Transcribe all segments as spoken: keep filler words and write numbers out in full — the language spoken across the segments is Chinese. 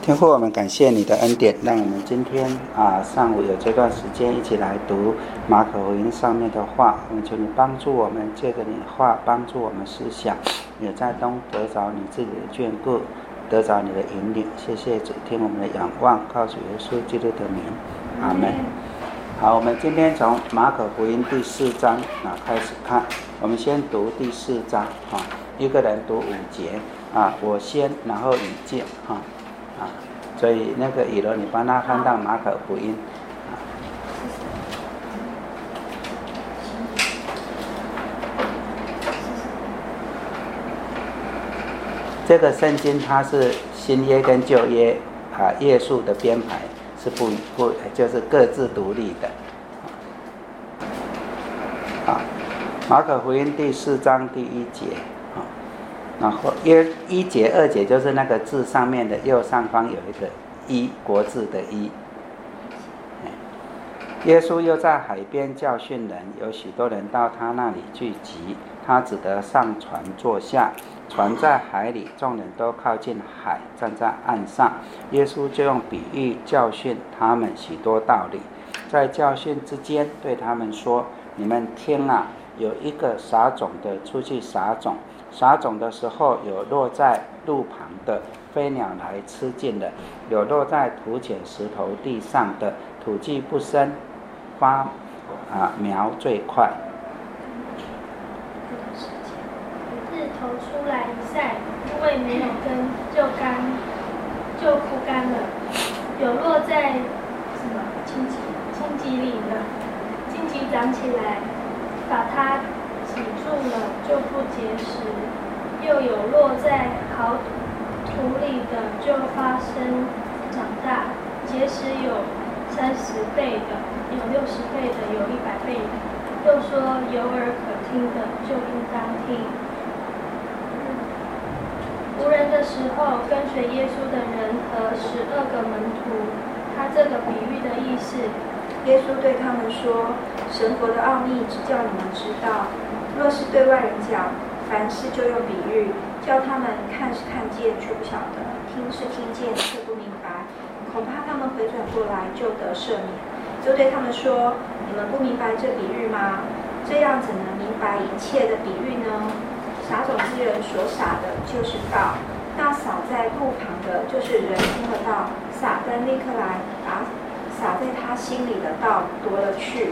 天父，我们感谢你的恩典，让我们今天啊上午有这段时间一起来读马可福音上面的话。我们求你帮助我们，借着你的话帮助我们思想，也在中得着你自己的眷顾，得着你的引领。谢谢主，听我们的仰望，靠主耶稣基督的名，阿们。好，我们今天从马可福音第四章啊开始看。我们先读第四章啊，一个人读五节啊，我先，然后你见啊。啊，所以那个以罗，你帮他翻到马可福音。啊，这个圣经它是新约跟旧约啊页数的编排是不不就是各自独立的。啊，马可福音第四章第一节。然后约一节二节就是那个字上面的右上方有一个一，国字的一。耶稣又在海边教训人，有许多人到他那里聚集，他只得上船坐下，船在海里，众人都靠近海，站在岸上。耶稣就用比喻教训他们许多道理，在教训之间对他们说：你们听啊，有一个撒种的出去撒种，撒种的时候，有落在路旁的，飞鸟来吃尽了；有落在土浅石头地上的，土气不深，发啊苗最快。 日头出来一晒，因为没有根，就干，就枯干了。有落在什么荆棘荆棘里的，荆棘长起来，把它挤住了，就不结实。又有落在好土里的，就发生长大，结实有三十倍的，有六十倍的，有一百倍的。又说有耳可听的，就应当听。无人的时候，跟随耶稣的人和十二个门徒，他这个比喻的意思， 耶稣对他们说：神国的奥秘只叫你们知道，若是对外人讲，凡事就用比喻，叫他们看是看见，却不晓得；听是听见，却不明白。恐怕他们回转过来，就得赦免。就对他们说：你们不明白这比喻吗？这样怎能明白一切的比喻呢？撒种之人所撒的就是道，那撒在路旁的，就是人听了道，撒旦立刻来，把撒在他心里的道夺了去。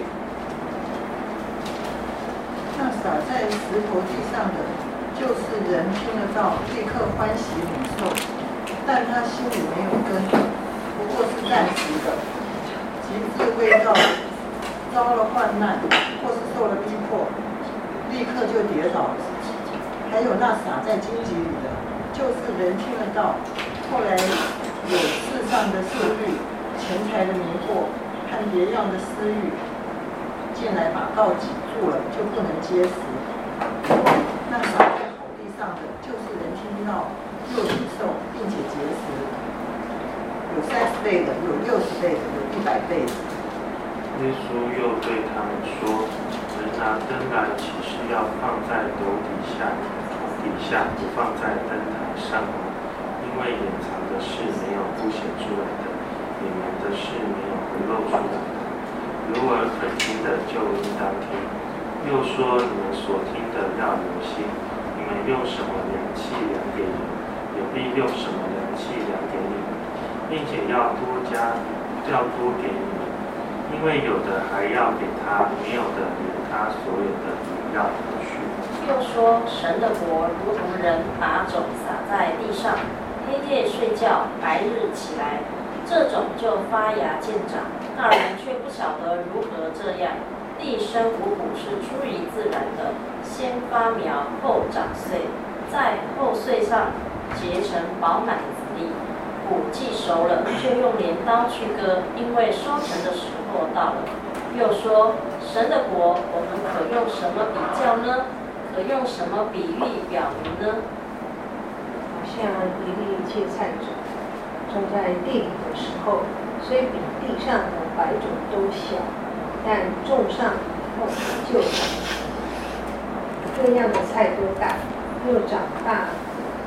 那撒在石头地上的，就是人听了道，立刻欢喜领受，但他心里没有根，不过是暂时的，及至未到，遭了患难，或是受了逼迫，立刻就跌倒了。还有那撒在荆棘里的，就是人听了道，后来有世上的私欲、钱财的迷惑和别样的私欲进来把道挤住了，就不能结实。那撒在好地上的，就是人听到又领受，并且结实，有三十倍的，有六十倍的，有一百倍的。 耶稣又对他们说：人拿灯来，岂是要放在斗底下，底下不放在灯台上吗？因为隐藏的事没有凸显出来的，隐瞒的事没有不露出来的。有耳可听的就应当听。又说：你们所听的要留心，你们用什么量器量给人，也必用什么量器量给你们，并且要多加，要多给你们。因为有的还要给他，没有的连他所有的也要夺去。 又说：神的国如同人把种撒在地上，黑夜睡觉，白日起来，这种就发芽见长。那人却不晓得如何这样。地生五谷是出于自然的，先发苗，后长穗，在后穗上结成饱满的子粒。谷既熟了，就用镰刀去割，因为收成的时候到了。又说：神的国，我们可用什么比较呢？可用什么比喻表明呢？ 好像一粒芥菜种，种在地里的时候，虽比地上的百种都小，但种上以后就长，各样的菜都大，又长大，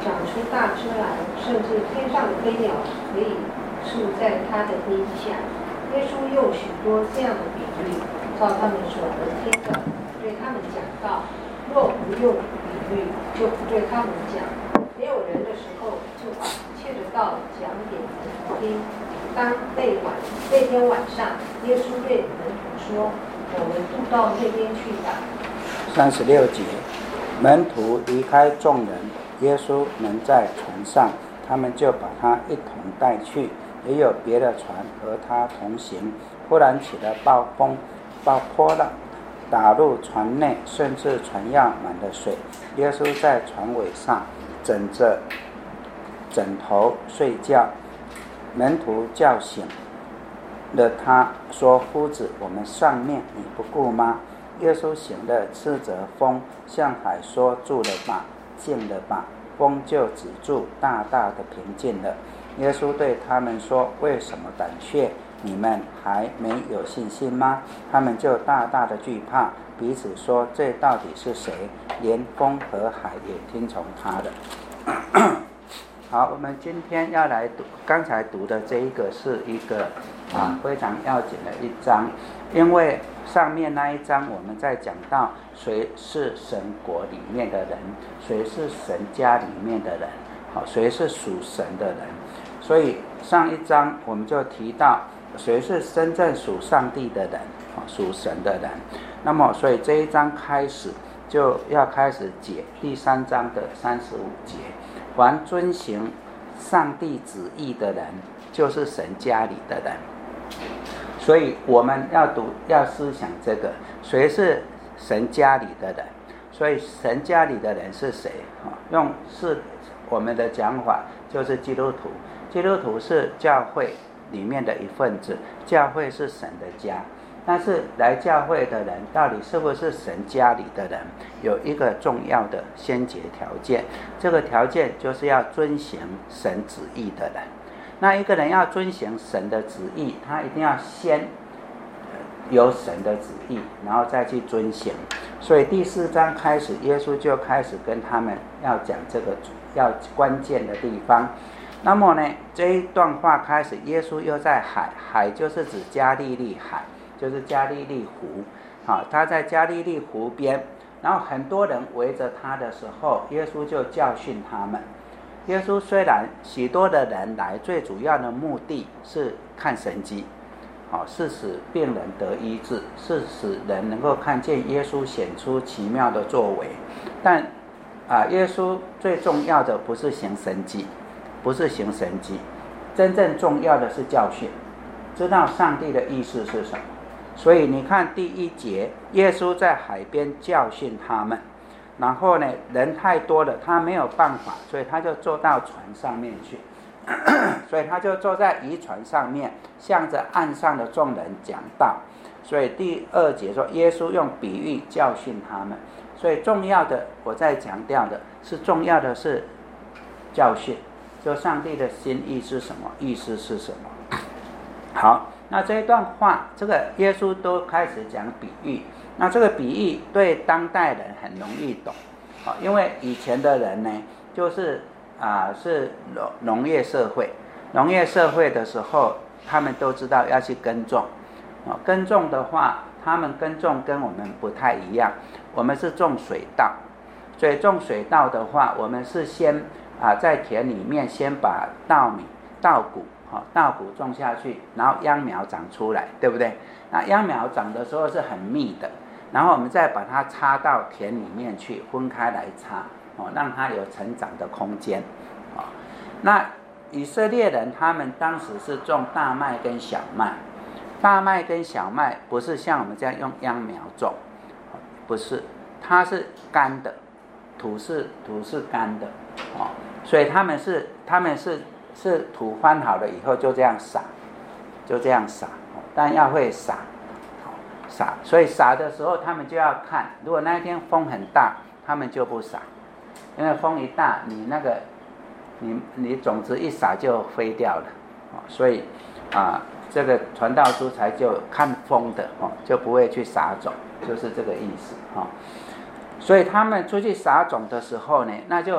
长出大枝来，甚至天上的飞鸟可以住在它的荫下。耶稣用许多这样的比喻，照他们所能听的，对他们讲道。若不用比喻，就不对他们讲。没有人的时候，就把一切的道讲给人听。当那晚那天晚上，耶稣对门徒说：“我们渡到那边去吧。” 三十六节，门徒离开众人，耶稣能在船上，他们就把他一同带去。也有别的船和他同行。忽然起了暴风，暴波浪打入船内，甚至船要满了水。耶稣在船尾上枕着枕头睡觉，门徒叫醒了他，说：“夫子，我们上面你不顾吗？”耶稣醒了，斥责风，向海说：“住了吧，静了吧。”风就止住，大大的平静了。耶稣对他们说：“为什么胆怯？你们还没有信心吗？”他们就大大的惧怕，彼此说：“这到底是谁？连风和海也听从他的。”好，我们今天要来读，刚才读的这一个是一个啊非常要紧的一章，因为上面那一章我们在讲到谁是神国里面的人，谁是神家里面的人，好，谁是属神的人。所以上一章我们就提到谁是真正属上帝的人，属神的人。那么所以这一章开始就要开始解第三章的三十五节，凡遵行上帝旨意的人，就是神家里的人。所以我们要读要思想这个，谁是神家里的人？所以神家里的人是谁？用是我们的讲法，就是基督徒。基督徒是教会里面的一份子，教会是神的家。但是来教会的人到底是不是神家里的人，有一个重要的先决条件，这个条件就是要遵行神旨意的人。那一个人要遵行神的旨意，他一定要先有神的旨意，然后再去遵行。所以第四章开始，耶稣就开始跟他们要讲这个要关键的地方。那么呢，这一段话开始，耶稣又在海，海就是指加利利海，就是加利利湖。好，他在加利利湖边，然后很多人围着他的时候，耶稣就教训他们。耶稣虽然许多的人来，最主要的目的是看神迹，好，是使病人得医治，是使人能够看见耶稣显出奇妙的作为。但啊，耶稣最重要的不是行神迹，不是行神迹，真正重要的是教训，知道上帝的意思是什么。所以你看第一节，耶稣在海边教训他们，然后呢，人太多了，他没有办法，所以他就坐到船上面去，所以他就坐在渔船上面，向着岸上的众人讲道。所以第二节说，耶稣用比喻教训他们。所以重要的，我在强调的是，重要的是教训，就上帝的心意是什么，意思是什么。好，那这一段话，这个耶稣都开始讲比喻。那这个比喻对当代人很容易懂，因为以前的人呢，就是啊、呃、是农业社会，农业社会的时候，他们都知道要去耕种，啊，耕种的话，他们耕种跟我们不太一样，我们是种水稻，所以种水稻的话，我们是先啊、呃、在田里面先把稻米、稻谷。好，稻谷种下去，然后秧苗长出来，对不对？那秧苗长的时候是很密的，然后我们再把它插到田里面去，分开来插，哦，让它有成长的空间。哦，那以色列人他们当时是种大麦跟小麦，大麦跟小麦不是像我们这样用秧苗种，不是，它是干的，土是土是干的，哦，所以他们是他们是。是土翻好了以后就这样撒，就这样撒，但要会撒，撒。所以撒的时候他们就要看，如果那一天风很大，他们就不撒，因为风一大，你那个你你种子一撒就飞掉了，所以啊，这个传道书才就看风的，就不会去撒种，就是这个意思。所以他们出去撒种的时候呢，那就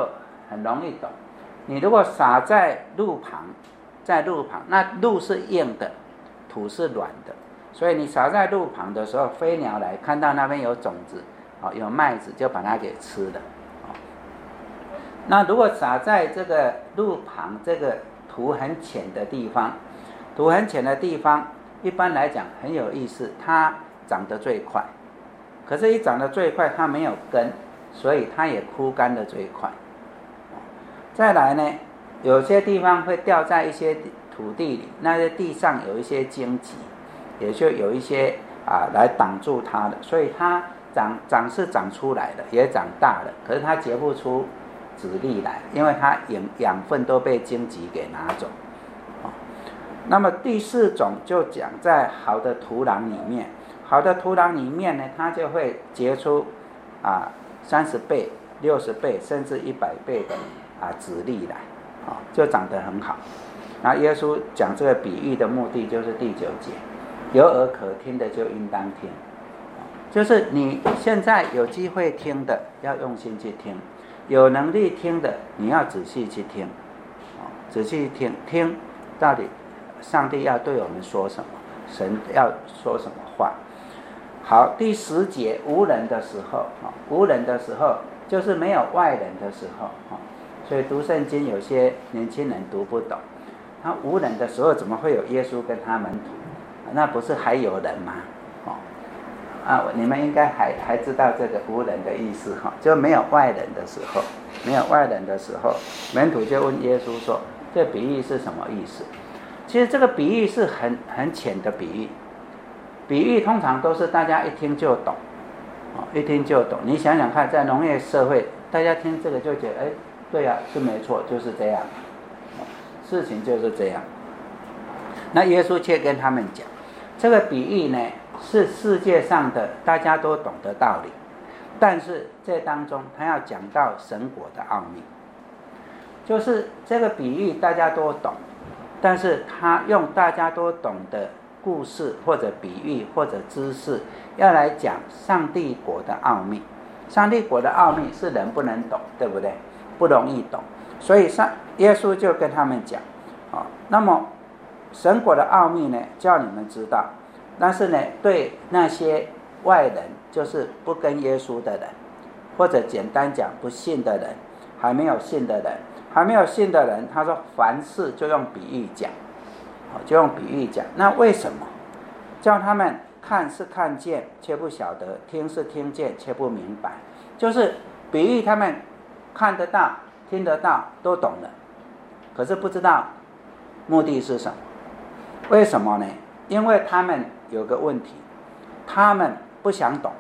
很容易懂。你如果撒在路旁，在路旁，那路是硬的，土是软的，所以你撒在路旁的时候，飞鸟来看到那边有种子，有麦子，就把它给吃了。那如果撒在这个路旁，这个土很浅的地方，土很浅的地方，一般来讲很有意思，它长得最快。可是，一长得最快，它没有根，所以它也枯干的最快。再来呢，有些地方会掉在一些土地里，那些地上有一些荆棘，也就有一些啊来挡住它的，所以它长长是长出来的，也长大了，可是它结不出籽粒来，因为它养养分都被荆棘给拿走。那么第四种就讲在好的土壤里面，好的土壤里面呢，它就会结出啊三十倍、六十倍甚至一百倍的啊籽粒来，啊就长得很好。那耶稣讲这个比喻的目的就是第九节，有耳可听的就应当听，就是你现在有机会听的要用心去听，有能力听的你要仔细去听，仔细听听到底上帝要对我们说什么，神要说什么话。好，第十节无人的时候，无人的时候就是没有外人的时候，所以读圣经有些年轻人读不懂，他无人的时候怎么会有耶稣跟他门徒？那不是还有人吗？啊，你们应该还还知道这个无人的意思哈，就没有外人的时候，没有外人的时候，门徒就问耶稣说：“这比喻是什么意思？”其实这个比喻是很很浅的比喻，比喻通常都是大家一听就懂，一听就懂。你想想看，在农业社会，大家听这个就觉得，哎，对呀、啊，是没错，就是这样，事情就是这样。那耶稣却跟他们讲，这个比喻呢，是世界上的大家都懂的道理，但是这当中他要讲到神国的奥秘，就是这个比喻大家都懂，但是他用大家都懂的故事或者比喻或者知识，要来讲上帝国的奥秘。上帝国的奥秘是人不能懂，对不对？不容易懂，所以上耶稣就跟他们讲，哦，那么神国的奥秘呢，叫你们知道。但是呢，对那些外人，就是不跟耶稣的人，或者简单讲不信的人，还没有信的人，还没有信的人，他说凡事就用比喻讲，就用比喻讲。那为什么？叫他们看是看见却不晓得，听是听见却不明白，就是比喻他们看得到、听得到，都懂了，可是不知道目的是什么。为什么呢？因为他们有个问题，他们不想懂。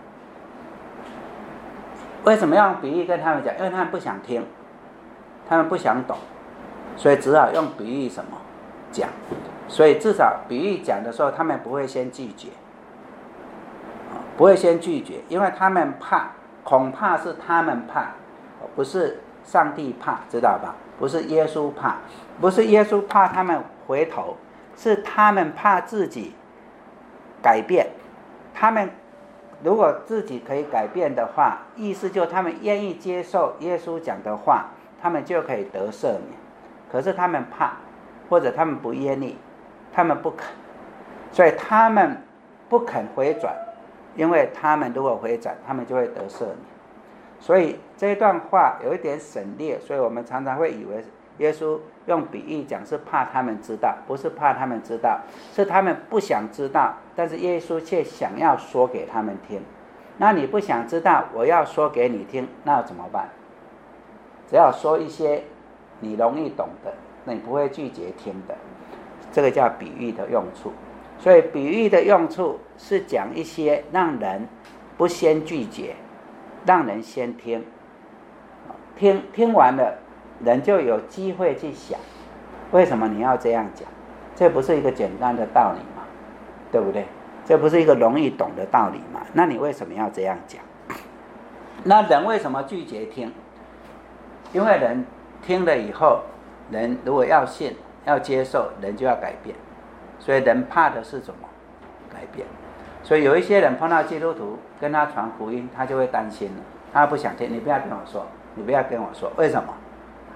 为什么要用比喻跟他们讲？因为他们不想听，他们不想懂，所以只好用比喻什么讲。所以至少比喻讲的时候，他们不会先拒绝，不会先拒绝，因为他们怕，恐怕是他们怕，不是上帝怕，知道吧？不是耶稣怕，不是耶稣怕他们回头，是他们怕自己改变。他们如果自己可以改变的话，意思就他们愿意接受耶稣讲的话，他们就可以得赦免。可是他们怕，或者他们不愿意，他们不肯，所以他们不肯回转，因为他们如果回转，他们就会得赦免。所以这段话有一点省略，所以我们常常会以为耶稣用比喻讲是怕他们知道，不是怕他们知道，是他们不想知道，但是耶稣却想要说给他们听。那你不想知道，我要说给你听，那要怎么办？只要说一些你容易懂的，那你不会拒绝听的，这个叫比喻的用处。所以比喻的用处是讲一些让人不先拒绝，让人先听，听听完了，人就有机会去想，为什么你要这样讲？这不是一个简单的道理吗？对不对？这不是一个容易懂的道理吗？那你为什么要这样讲？那人为什么拒绝听？因为人听了以后，人如果要信要接受，人就要改变，所以人怕的是什么？改变。所以有一些人碰到基督徒跟他传福音，他就会担心了，他不想听。你不要跟我说，你不要跟我说，为什么？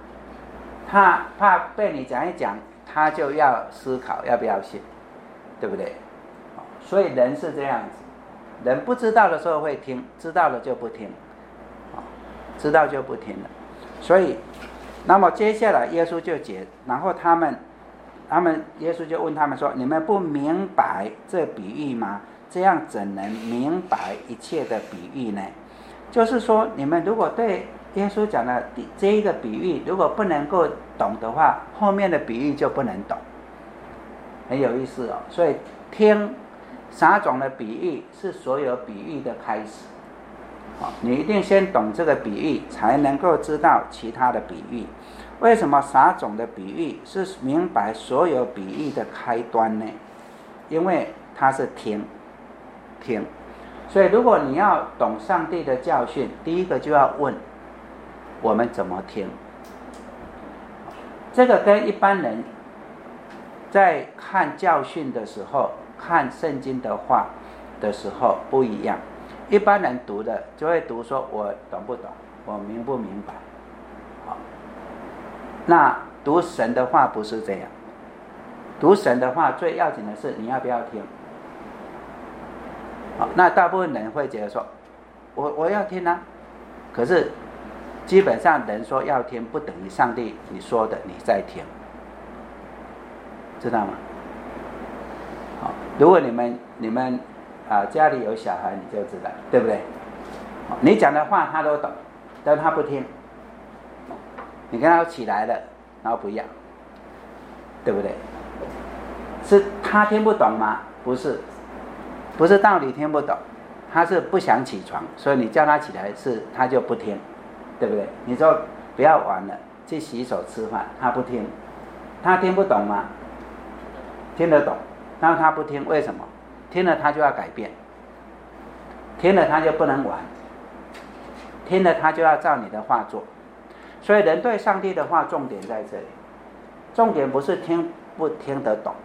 怕怕被你讲一讲，他就要思考要不要信，对不对？所以人是这样子，人不知道的时候会听，知道了就不听，知道就不听了。所以，那么接下来耶稣就解，然后他们，他们耶稣就问他们说：“你们不明白这比喻吗？这样怎能明白一切的比喻呢？”就是说，你们如果对耶稣讲的这一个比喻，如果不能够懂的话，后面的比喻就不能懂，很有意思哦。所以听撒种的比喻是所有比喻的开始。你一定先懂这个比喻，才能够知道其他的比喻。为什么撒种的比喻是明白所有比喻的开端呢？因为它是听，听。所以如果你要懂上帝的教训，第一个就要问我们怎么听。这个跟一般人在看教训的时候，看圣经的话的时候不一样。一般人读的就会读说我懂不懂，我明不明白。好，那读神的话不是这样，读神的话最要紧的是你要不要听。好，那大部分人会觉得说我我要听啊，可是基本上人说要听不等于上帝你说的你在听，知道吗？好，如果你们你们啊，家里有小孩你就知道，对不对？你讲的话他都懂，但他不听。你跟他说起来了，然后不要，对不对？是他听不懂吗？不是，不是道理听不懂，他是不想起床，所以你叫他起来是他就不听，对不对？你说不要玩了，去洗手吃饭，他不听，他听不懂吗？听得懂，但他不听，为什么？听了他就要改变，听了他就不能玩，听了他就要照你的话做。所以人对上帝的话重点在这里，重点不是听不听得懂。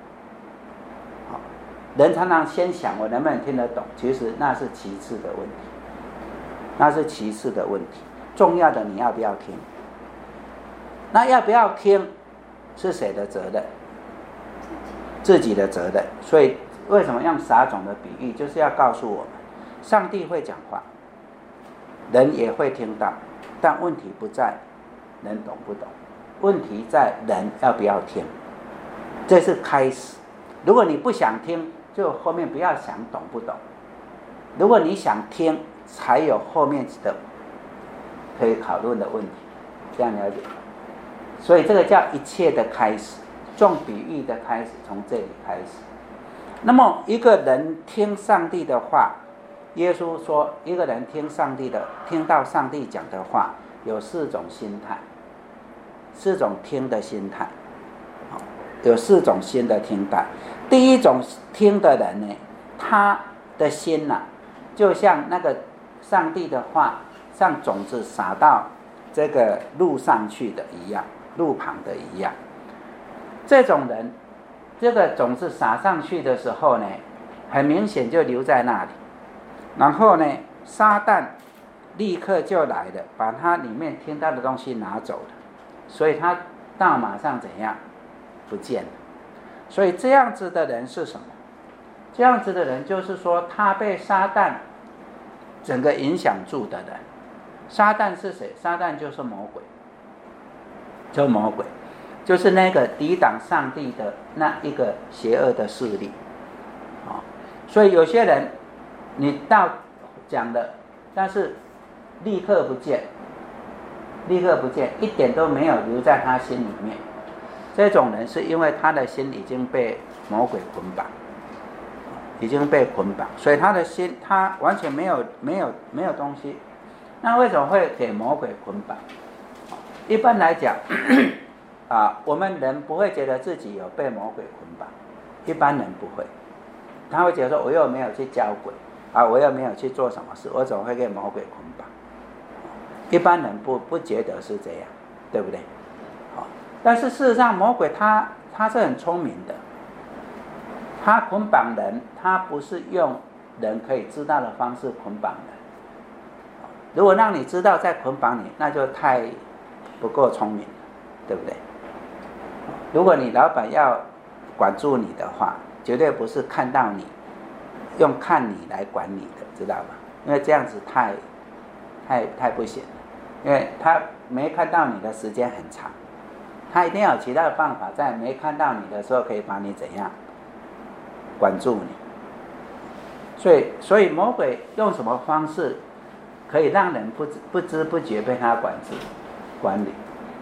人常常先想我能不能听得懂，其实那是其次的问题，那是其次的问题。重要的你要不要听？那要不要听是谁的责任？自己的责任。所以为什么用撒种的比喻，就是要告诉我们，上帝会讲话，人也会听到，但问题不在人懂不懂，问题在人要不要听，这是开始。如果你不想听，就后面不要想懂不懂，如果你想听，才有后面的可以讨论的问题，这样了解。所以这个叫一切的开始，种比喻的开始，从这里开始。那么一个人听上帝的话，耶稣说一个人听上帝的听到上帝讲的话有四种心态，四种听的心态，有四种心的听待。第一种听的人呢，他的心啊，就像那个上帝的话像种子撒到这个路上去的一样，路旁的一样。这种人这个种子撒上去的时候呢，很明显就留在那里，然后呢撒旦立刻就来了，把他里面听到的东西拿走了，所以他到马上怎样不见了。所以这样子的人是什么？这样子的人就是说他被撒旦整个影响住的人。撒旦是谁？撒旦就是魔鬼，就魔鬼就是那个抵挡上帝的那一个邪恶的势力。所以有些人你到讲了，但是立刻不见，立刻不见，一点都没有留在他心里面。这种人是因为他的心已经被魔鬼捆绑，已经被捆绑，所以他的心他完全没有没有没有东西。那为什么会给魔鬼捆绑？一般来讲啊，我们人不会觉得自己有被魔鬼捆绑，一般人不会，他会觉得说我又没有去交鬼啊，我又没有去做什么事，我怎么会给魔鬼捆绑？一般人不不觉得是这样，对不对？但是事实上魔鬼他他是很聪明的，他捆绑人，他不是用人可以知道的方式捆绑人。如果让你知道再捆绑你，那就太不够聪明了，对不对？ 如果你老板要管住你的话，绝对不是看到你用看你来管你的，知道吗？因为这样子太太太不行了，因为他没看到你的时间很长，他一定要有其他的办法，在没看到你的时候可以把你怎样管住你。所以所以魔鬼用什么方式可以让人不知不知不觉被他管制管理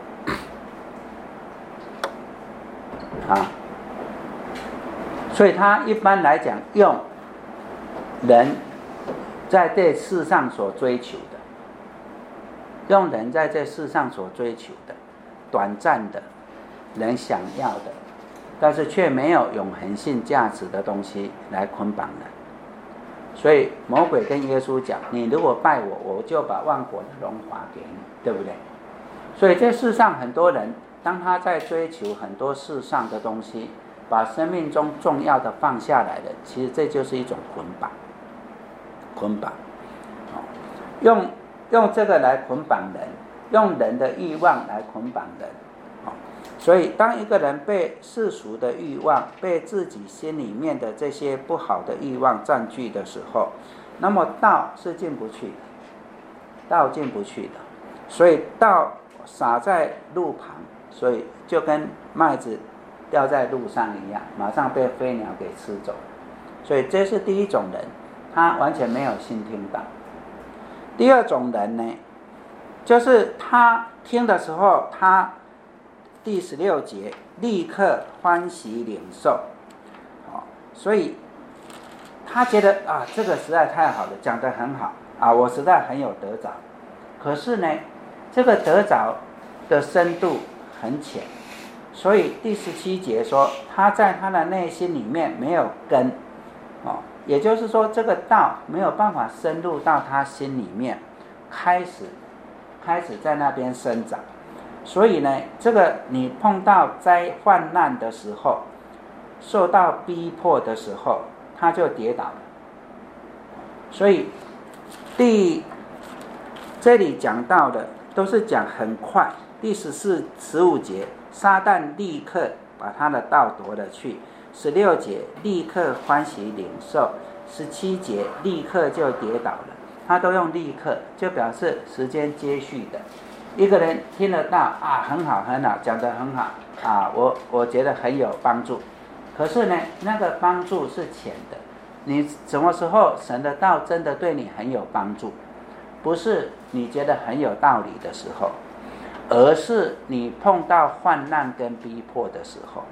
啊？所以他一般来讲用人在这世上所追求的，用人在这世上所追求的短暂的人想要的，但是却没有永恒性价值的东西来捆绑人。所以魔鬼跟耶稣讲，你如果拜我，我就把万国的荣华给你，对不对？所以这世上很多人当他在追求很多世上的东西，把生命中重要的放下来了，其实这就是一种捆绑捆绑、哦、用用这个来捆绑人，用人的欲望来捆绑人、哦、所以当一个人被世俗的欲望，被自己心里面的这些不好的欲望占据的时候，那么道是进不去的，道进不去的。所以道撒在路旁，所以就跟麦子掉在路上一样，马上被飞鸟给吃走。所以这是第一种人，他完全没有心听到。第二种人呢，就是他听的时候，他第十六节立刻欢喜领受、哦、所以他觉得啊，这个实在太好了，讲得很好啊，我实在很有得着。可是呢，这个得着的深度很浅，所以第十七节说他在他的内心里面没有根、哦、也就是说这个道没有办法深入到他心里面，开始开始在那边生长。所以呢，这个你碰到灾患难的时候，受到逼迫的时候，他就跌倒了。所以第这里讲到的都是讲很快，第十四、十五节，撒旦立刻把他的道夺了去；十六节立刻欢喜领受；十七节立刻就跌倒了。他都用立刻，就表示时间接续的。一个人听得到啊，很好很好，讲得很好啊，我我觉得很有帮助。可是呢，那个帮助是浅的。你什么时候神的道真的对你很有帮助？不是你觉得很有道理的时候，而是你碰到患难跟逼迫的时候。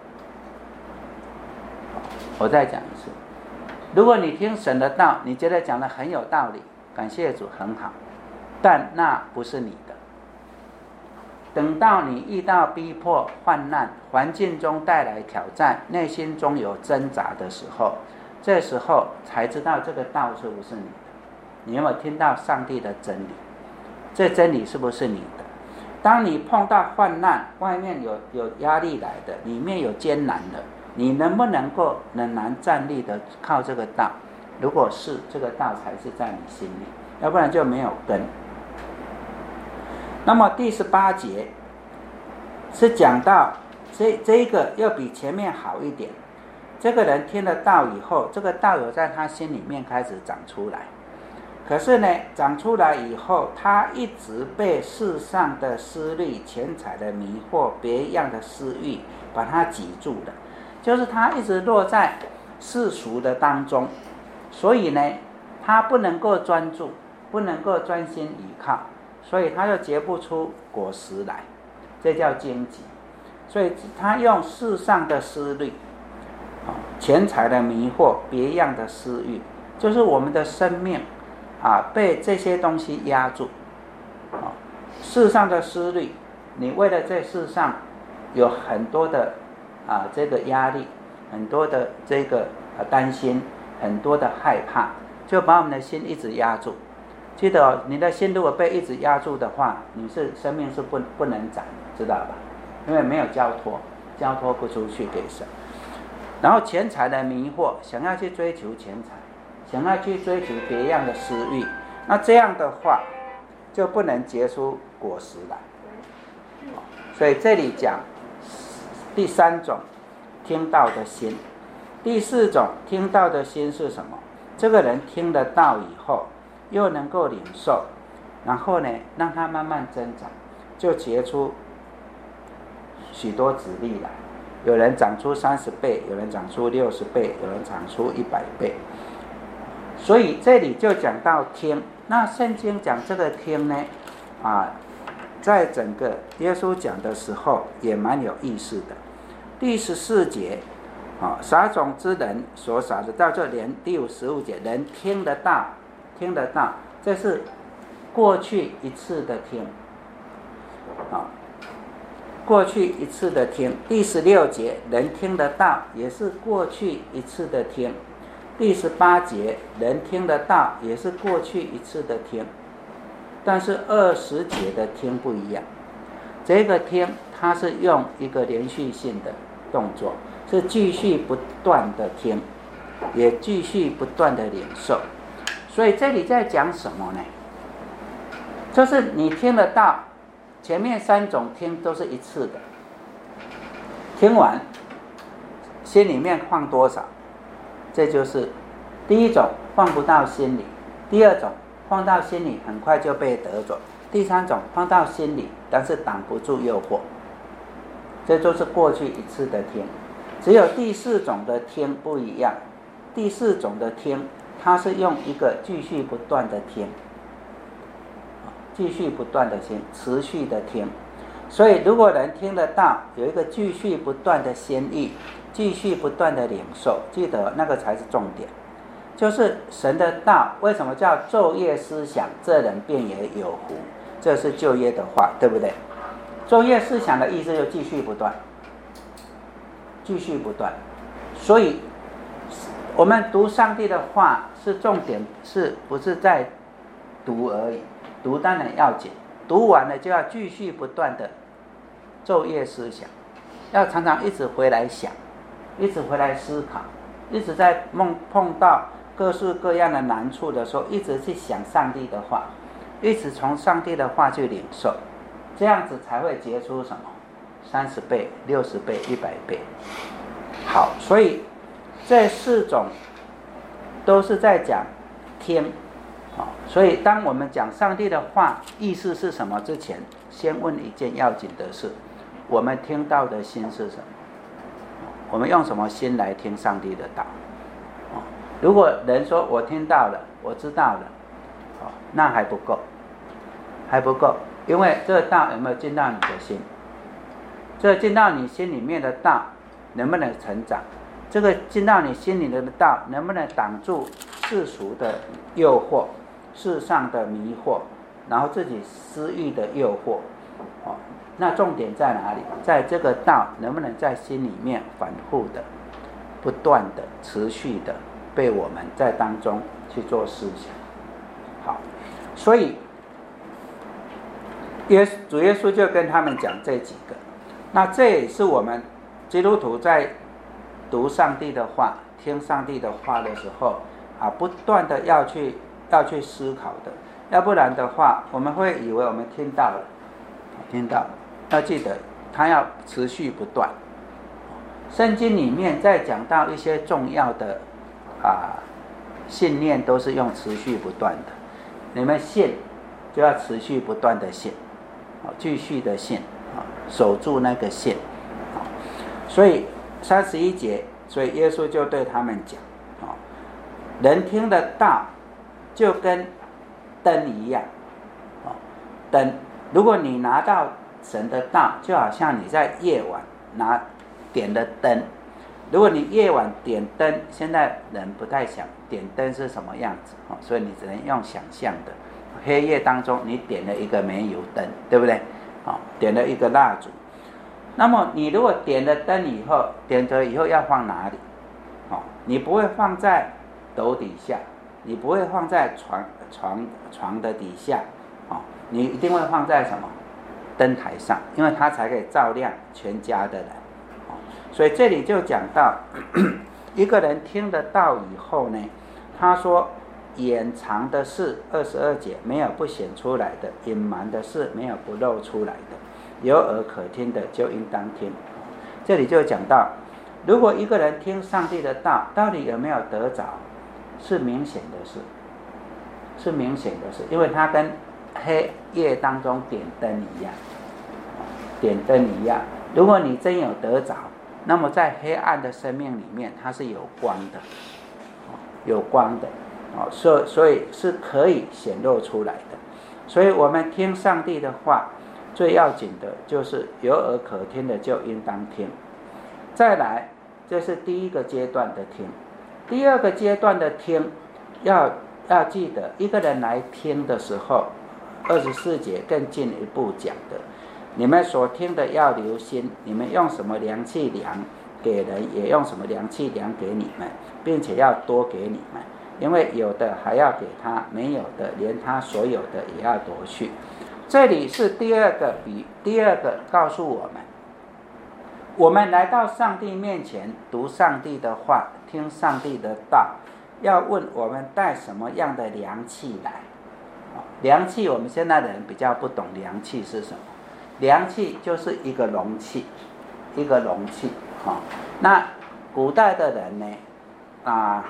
我再讲一次，如果你听神的道，你觉得讲得很有道理，感谢主，很好，但那不是你的。等到你遇到逼迫、患难，环境中带来挑战，内心中有挣扎的时候，这时候才知道这个道是不是你的。你有没有听到上帝的真理？这真理是不是你的？当你碰到患难，外面有有压力来的，里面有艰难的，你能不能够仍然站立的靠这个道？如果是，这个道才是在你心里，要不然就没有根。那么第十八节是讲到这这一个又比前面好一点。这个人听了道以后，这个道有在他心里面开始长出来。可是呢，长出来以后，他一直被世上的思虑、钱财的迷惑、别样的私欲把他挤住了，就是他一直落在世俗的当中，所以呢，他不能够专注，不能够专心依靠，所以他就结不出果实来，这叫荆棘。所以他用世上的思虑、钱财的迷惑、别样的私欲，就是我们的生命啊，被这些东西压住。世上的思虑，你为了这世上有很多的啊这个压力，很多的这个啊担心，很多的害怕，就把我们的心一直压住。记得哦，你的心如果被一直压住的话，你是生命是不不能长的，知道吧？因为没有交托，交托不出去给神。然后钱财的迷惑，想要去追求钱财，想要去追求别样的私欲，那这样的话就不能结出果实来。所以这里讲第三种听到的心。第四种听到的心是什么？这个人听得到以后又能够领受，然后呢让它慢慢增长，就结出许多子粒来，有人长出三十倍，有人长出六十倍，有人长出一百倍。所以这里就讲到听。那圣经讲这个听呢啊，在整个耶稣讲的时候也蛮有意思的。第十四节啊，撒种之人所撒的，到这连第十五节，人听得到，听得到，这是过去一次的听啊，过去一次的听。第十六节，人听得到，也是过去一次的听。第十八节，人听得到，也是过去一次的听。但是二十节的听不一样，这个听它是用一个连续性的动作，是继续不断的听，也继续不断的领受。所以这里在讲什么呢？就是你听得到，前面三种听都是一次的，听完心里面放多少，这就是第一种放不到心里，第二种放到心里很快就被得走，第三种放到心里但是挡不住诱惑，这就是过去一次的听。只有第四种的听不一样，第四种的听它是用一个继续不断的听，继续不断的听，持续的听。所以如果人听得到，有一个继续不断的心意，继续不断的领受，记得那个才是重点。就是神的道，为什么叫昼夜思想，这人便也有福？这是旧约的话，对不对？昼夜思想的意思就继续不断，继续不断。所以我们读上帝的话是重点，是不是在读而已？读当然要紧，读完了就要继续不断的昼夜思想，要常常一直回来想，一直回来思考，一直在梦碰到各式各样的难处的时候，一直去想上帝的话，一直从上帝的话去领受，这样子才会结出什么三十倍、六十倍、一百倍。好，所以这四种都是在讲听。所以当我们讲上帝的话意思是什么之前，先问一件要紧的事，我们听到的心是什么？我们用什么心来听上帝的道？如果人说我听到了，我知道了，那还不够，还不够，因为这个道有没有进到你的心？这个进到你心里面的道能不能成长？这个进到你心里的道能不能挡住世俗的诱惑，世上的迷惑，然后自己私欲的诱惑？哦，那重点在哪里？在这个道能不能在心里面反复的、不断的、持续的被我们在当中去做思想。好，所以耶主耶稣就跟他们讲这几个。那这也是我们基督徒在读上帝的话、听上帝的话的时候啊，不断的要去要去思考的。要不然的话，我们会以为我们听到了，听到了，要记得它要持续不断。圣经里面在讲到一些重要的啊信念，都是用持续不断的。你们信就要持续不断的信，继续的信，守住那个信。所以三十一节，所以耶稣就对他们讲，人听得到就跟灯一样，灯，如果你拿到神的道，就好像你在夜晚拿点的灯。如果你夜晚点灯，现在人不太想点灯是什么样子，所以你只能用想象的。黑夜当中你点了一个煤油灯，对不对？点了一个蜡烛，那么你如果点了灯以后，点着以后要放哪里？你不会放在斗底下，你不会放在床床床的底下，你一定会放在什么？灯台上，因为它才可以照亮全家的人。所以这里就讲到一个人听得到以后呢，他说掩藏的事，二十二节没有不显出来的，隐瞒的事没有不露出来的，有耳可听的就应当听。 这里就讲到，如果一个人听上帝的道，到底有没有得着，是明显的事，是明显的事，因为它跟黑夜当中点灯一样，点灯一样。如果你真有得着，那么在黑暗的生命里面，它是有光的，有光的，所所以是可以显露出来的。所以我们听上帝的话，最要紧的就是有耳可听的就应当听。再来，这是第一个阶段的听。第二个阶段的听，要要记得，一个人来听的时候，二十四节更进一步讲的，你们所听的要留心，你们用什么量器量给人，也用什么量器量给你们，并且要多给你们，因为有的还要给他，没有的连他所有的也要夺去。这里是第二个比第二个告诉我们，我们来到上帝面前，读上帝的话，听上帝的道，要问我们带什么样的量器来。量器我们现在的人比较不懂量器是什么，量器就是一个容器，一个容器。哦、那古代的人呢，啊，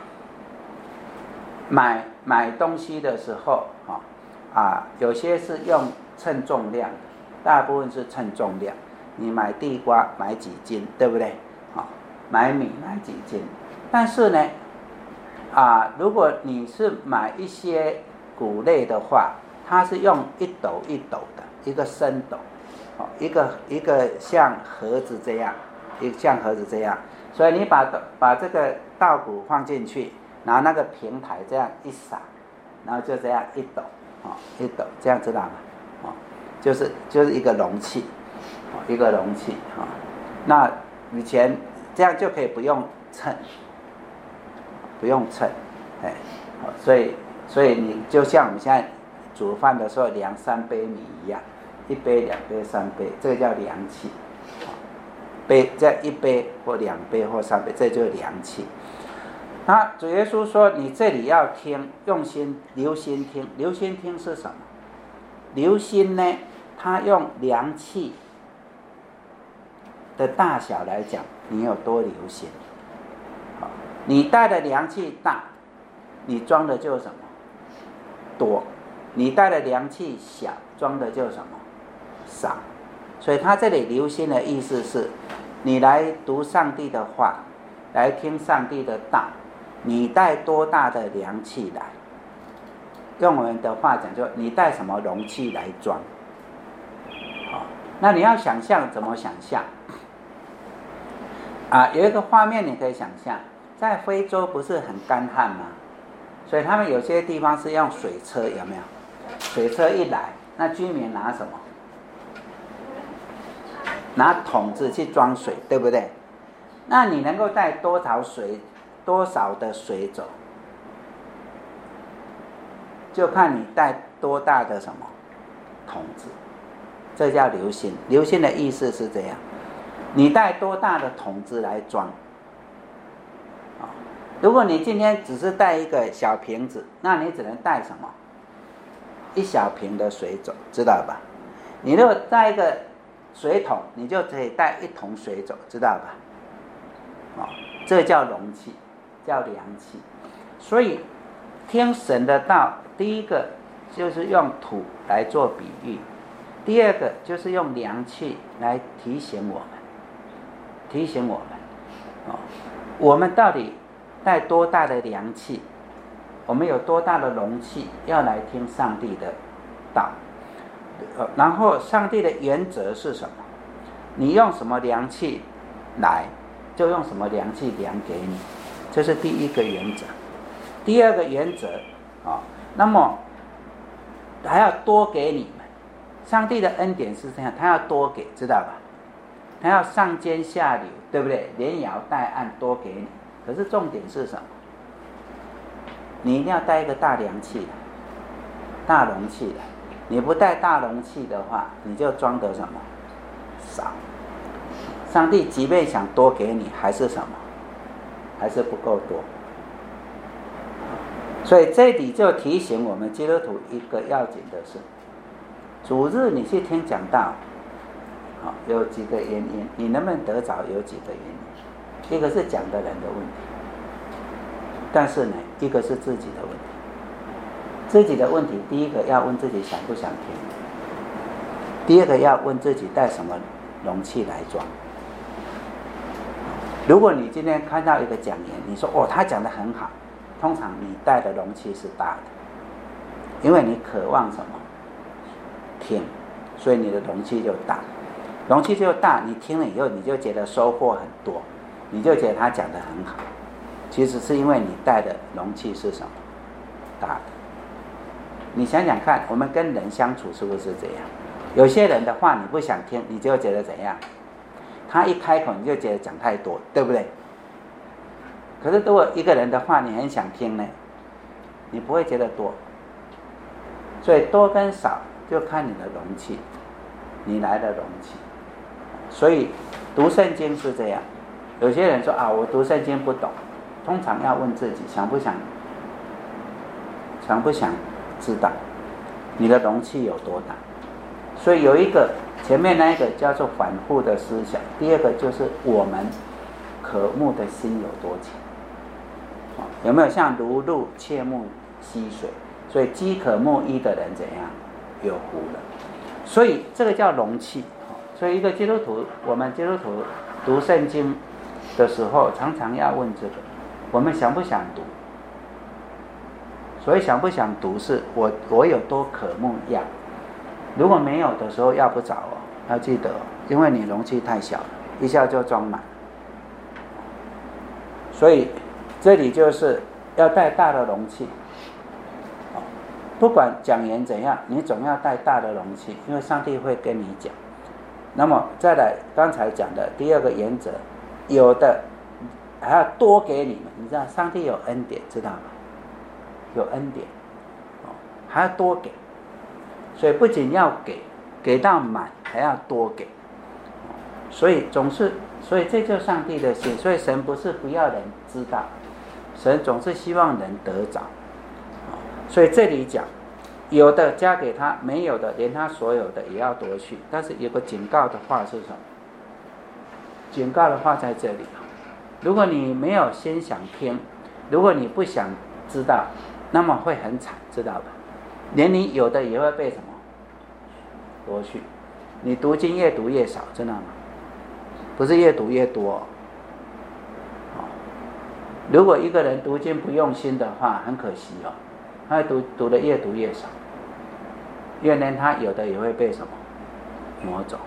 买买东西的时候，哦、啊，有些是用称重量的，大部分是称重量。你买地瓜买几斤，对不对？哦、买米买几斤。但是呢，啊，如果你是买一些谷类的话，它是用一斗一斗的，一个升斗，哦、一个一个像盒子这样，一个像盒子这样。所以你把把这个稻谷放进去，拿那个平台这样一撒，然后就这样一斗，哦、一斗，这样知道吗？哦、就是就是一个容器。一个容器、哦、那以前这样就可以不用称，不用称，哎，所以所以你就像我们现在煮饭的时候量三杯米一样，一杯两杯三杯，这个叫量器，杯这一杯或两杯或三杯，这就是量器。那主耶稣说，你这里要听，用心留心听，留心听是什么？留心呢，他用量器的大小来讲，你有多留心。好，你带的量器大，你装的就什么多；你带的量器小，装的就什么少。所以他这里留心的意思是，你来读上帝的话，来听上帝的道，你带多大的量器来？用我们的话讲，就你带什么容器来装。好，那你要想象，怎么想象？啊，有一个画面你可以想象，在非洲不是很干旱吗？所以他们有些地方是用水车，有没有？水车一来，那居民拿什么？拿桶子去装水，对不对？那你能够带多少水，多少的水走？就看你带多大的什么桶子，这叫留心。留心的意思是这样。你带多大的桶子来装？如果你今天只是带一个小瓶子，那你只能带什么？一小瓶的水走，知道吧？你如果带一个水桶，你就可以带一桶水走，知道吧？哦，这叫容器，叫量器。所以听神的道，第一个就是用土来做比喻，第二个就是用量器来提醒我们。提醒我们、哦、我们到底带多大的量器，我们有多大的容器要来听上帝的道、呃、然后上帝的原则是什么？你用什么量器来，就用什么量器量给你，这是第一个原则。第二个原则、哦、那么还要多给你们。上帝的恩典是这样，他要多给，知道吧？他要上尖下流，对不对？连摇带按多给你。可是重点是什么？你一定要带一个大量器来，大容器来。你不带大容器的话，你就装得什么少。上帝即便想多给你，还是什么？还是不够多。所以这里就提醒我们基督徒一个要紧的事：主日你去听讲道， 好，有几个原因，你能不能得着有几个原因，一个是讲的人的问题，但是呢，一个是自己的问题。自己的问题，第一个要问自己想不想听，第二个要问自己带什么容器来装。如果你今天看到一个讲员，你说哦他讲得很好，通常你带的容器是大的，因为你渴望什么？听，所以你的容器就大，容器就大，你听了以后你就觉得收获很多，你就觉得他讲得很好，其实是因为你带的容器是什么？大的。你想想看，我们跟人相处是不是这样？有些人的话你不想听，你就觉得怎样？他一开口你就觉得讲太多，对不对？可是如果一个人的话你很想听呢，你不会觉得多。所以多跟少就看你的容器，你来的容器。所以读圣经是这样，有些人说啊，我读圣经不懂，通常要问自己想不想，想不想知道你的容器有多大。所以有一个前面那一个叫做反复的思想，第二个就是我们渴慕的心有多强，有没有像如鹿切慕溪水，所以饥渴慕义的人怎样有福了。所以这个叫容器。所以一个基督徒，我们基督徒读圣经的时候常常要问这个，我们想不想读。所以想不想读是我我有多渴慕要，如果没有的时候要不着哦，要记得，因为你容器太小了，一下就装满。所以这里就是要带大的容器，不管讲员怎样，你总要带大的容器，因为上帝会跟你讲。那么再来刚才讲的第二个原则，有的还要多给你们，你知道上帝有恩典，知道吗？有恩典，还要多给，所以不仅要给，给到满，还要多给，所以总是，所以这就是上帝的心。所以神不是不要人知道，神总是希望人得着。所以这里讲，有的加给他，没有的连他所有的也要夺去。但是有个警告的话是什么？警告的话在这里，如果你没有先想听，如果你不想知道，那么会很惨，知道吧？连你有的也会被什么夺去。你读经越读越少，知道吗？不是越读越多、哦、如果一个人读经不用心的话，很可惜哦，他会读读的越读越少，越连他有的也会被什么挪走。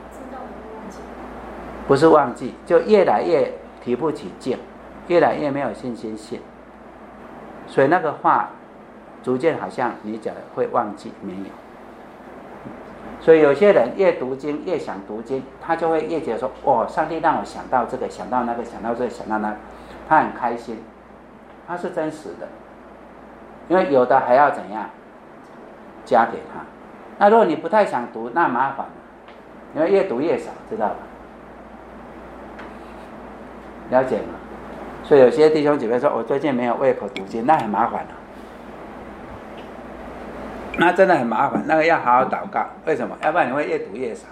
不是忘记，就越来越提不起劲，越来越没有信心信。所以那个话逐渐好像你讲的会忘记，没有。所以有些人越读经越想读经，他就会越觉得说，哦，上帝让我想到这个，想到那个，想到这个，想到那个，他很开心，他是真实的。因为有的还要怎样加给他。那如果你不太想读，那麻烦了，因为越读越少，知道吧？了解吗？所以有些弟兄姐妹说，我最近没有胃口读经，那很麻烦了。那真的很麻烦，那个要好好祷告。为什么？要不然你会越读越少。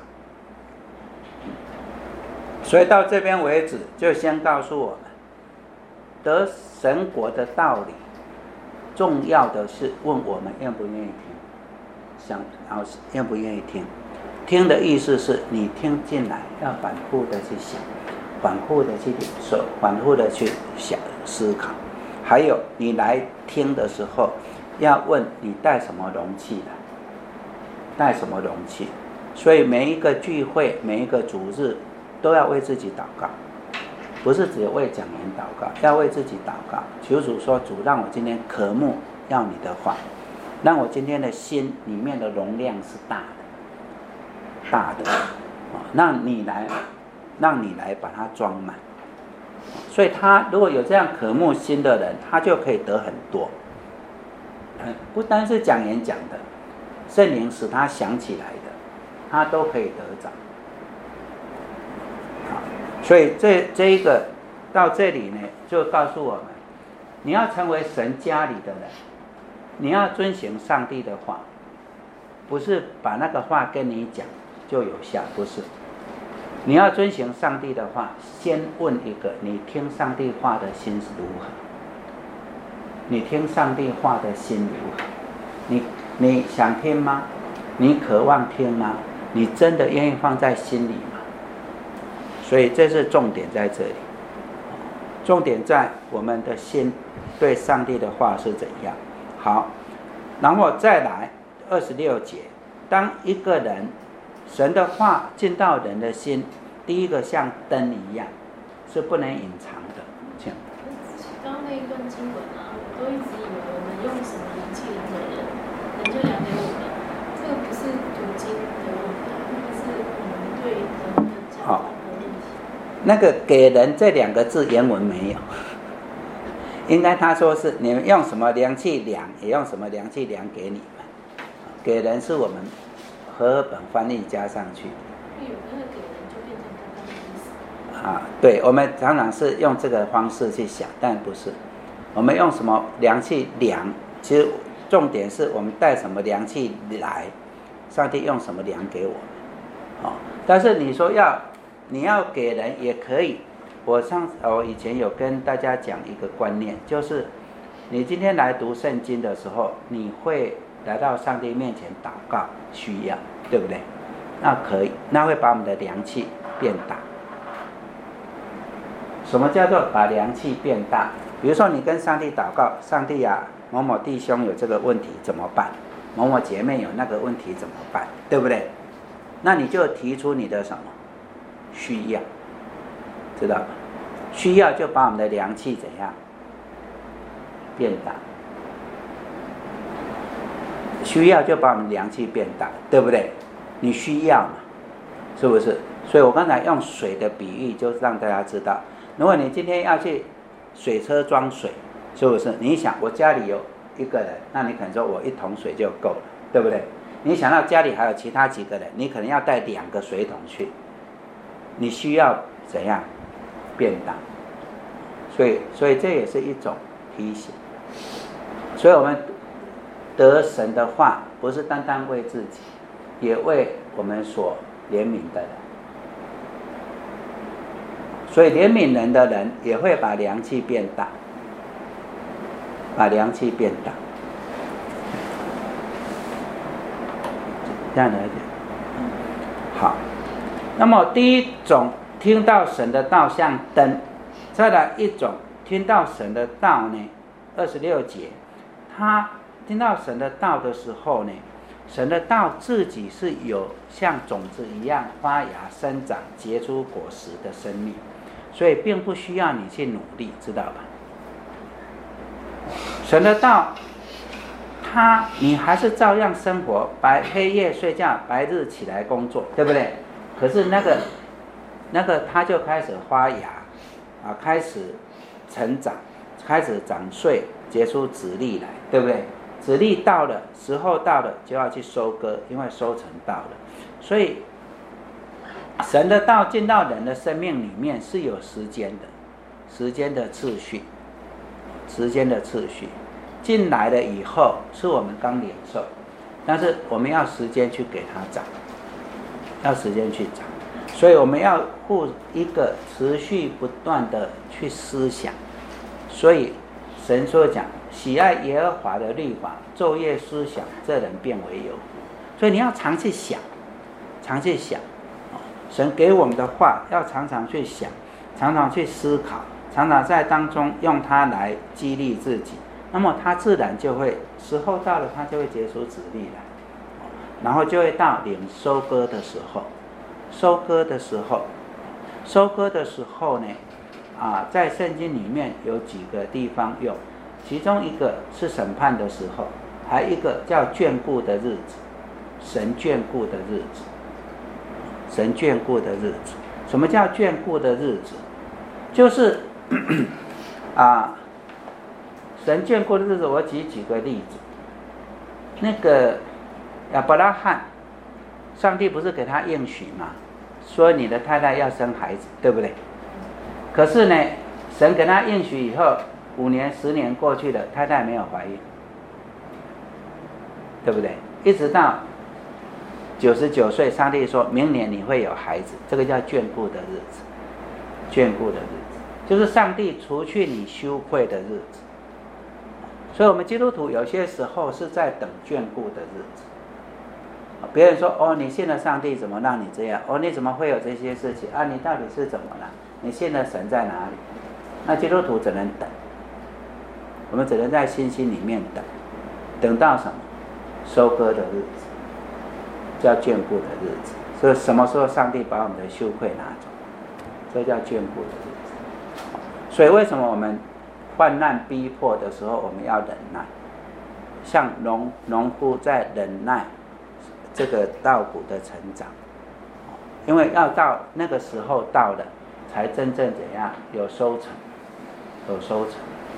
所以到这边为止，就先告诉我们，得神国的道理，重要的是问我们愿不愿意听，想然后愿不愿意听。听的意思是你听进来，要反复的去想，反复的去领受，反复的去想思考。还有你来听的时候，要问你带什么容器来，带什么容器。所以每一个聚会，每一个主日，都要为自己祷告，不是只有为讲员祷告，要为自己祷告。求主说，主让我今天渴慕要你的话，让我今天的心里面的容量是大的，大的，让你来，让你来把它装满。所以他如果有这样渴慕心的人，他就可以得很多。不单是讲员讲的，圣灵使他想起来的，他都可以得着。所以这这一个到这里呢，就告诉我们，你要成为神家里的人，你要遵行上帝的话，不是把那个话跟你讲就有效，不是， 你要遵行上帝的话，先问一个：你听上帝话的心是如何？你听上帝话的心如何？你你想听吗？你渴望听吗？你真的愿意放在心里吗？所以这是重点在这里，重点在我们的心对上帝的话是怎样。好，然后再来二十六节，当一个人神的话进到人的心，第一个像灯一样，是不能隐藏的。请。 刚刚那一段经文啊，我都一直以为我们用什么灵气量给人，人就量给我们，这个不是读经的问题，那个是我们对人的教导的问题。 那个给人这两个字原文没有，应该他说是你们用什么量器量，也用什么量器量给你们。给人是我们和合本翻译加上去。 有那个给人就变成刚刚的意思。 啊，对，我们常常是用这个方式去想，但不是。我们用什么量器量？其实重点是我们带什么量器来，上帝用什么量给我们。哦，但是你说要你要给人也可以。我上我以前有跟大家讲一个观念，就是你今天来读圣经的时候，你会来到上帝面前祷告，需要，对不对？那可以，那会把我们的量器变大。什么叫做把量器变大？比如说你跟上帝祷告，上帝啊，某某弟兄有这个问题怎么办？某某姐妹有那个问题怎么办？对不对？那你就提出你的什么需要，知道吗？需要就把我们的量器怎样变大？需要就把我们量器变大，对不对？你需要嘛，是不是？所以我刚才用水的比喻，就是让大家知道，如果你今天要去水车装水，是不是？你想我家里有一个人，那你可能说我一桶水就够了，对不对？你想到家里还有其他几个人，你可能要带两个水桶去，你需要怎样变大？所以，所以这也是一种提醒。所以我们得神的话，不是单单为自己，也为我们所怜悯的人。所以怜悯人的人也会把量器变大，把量器变大。这样来讲，好。那么第一种听到神的道像灯，再来一种听到神的道呢，二十六节，他听到神的道的时候呢，神的道自己是有像种子一样发芽生长结出果实的生命，所以并不需要你去努力，知道吧？神的道他你还是照样生活，白黑夜睡觉，白日起来工作，对不对？可是那个那个他就开始发芽啊，开始成长，开始长穗，结出籽粒来，对不对？籽粒到了，时候到了，就要去收割，因为收成到了。所以神的道进到人的生命里面是有时间的，时间的次序，时间的次序进来了以后，是我们刚领受，但是我们要时间去给它长，要时间去长，所以我们要付一个持续不断的去思想。所以神说讲，喜爱耶和华的律法，昼夜思想，这人变为有福。所以你要常去想，常去想，神给我们的话要常常去想，常常去思考，常常在当中用它来激励自己，那么它自然就会时候到了，它就会结出籽粒来，然后就会到领收割的时候。收割的时候，收割的时候呢，啊，在圣经里面有几个地方用，其中一个是审判的时候，还有一个叫眷顾的日子，神眷顾的日子，神眷顾的日子。什么叫眷顾的日子？就是啊，神眷顾的日子，我举几个例子。那个亚伯拉罕，上帝不是给他应许吗？说你的太太要生孩子，对不对？可是呢，神给他应许以后，五年、十年过去了，太太没有怀孕，对不对？一直到九十九岁，上帝说明年你会有孩子，这个叫眷顾的日子，眷顾的日子就是上帝除去你羞愧的日子。所以我们基督徒有些时候是在等眷顾的日子。别人说哦，你信了上帝怎么让你这样？哦，你怎么会有这些事情啊？你到底是怎么了？你信了神在哪里？那基督徒只能等，我们只能在信心里面等，等到什么？收割的日子，叫眷顾的日子。所以什么时候上帝把我们的羞愧拿走？这叫眷顾的日子。所以为什么我们患难逼迫的时候我们要忍耐？像农农夫在忍耐这个稻谷的成长，因为要到那个时候到了，才真正怎样有收成，有收成。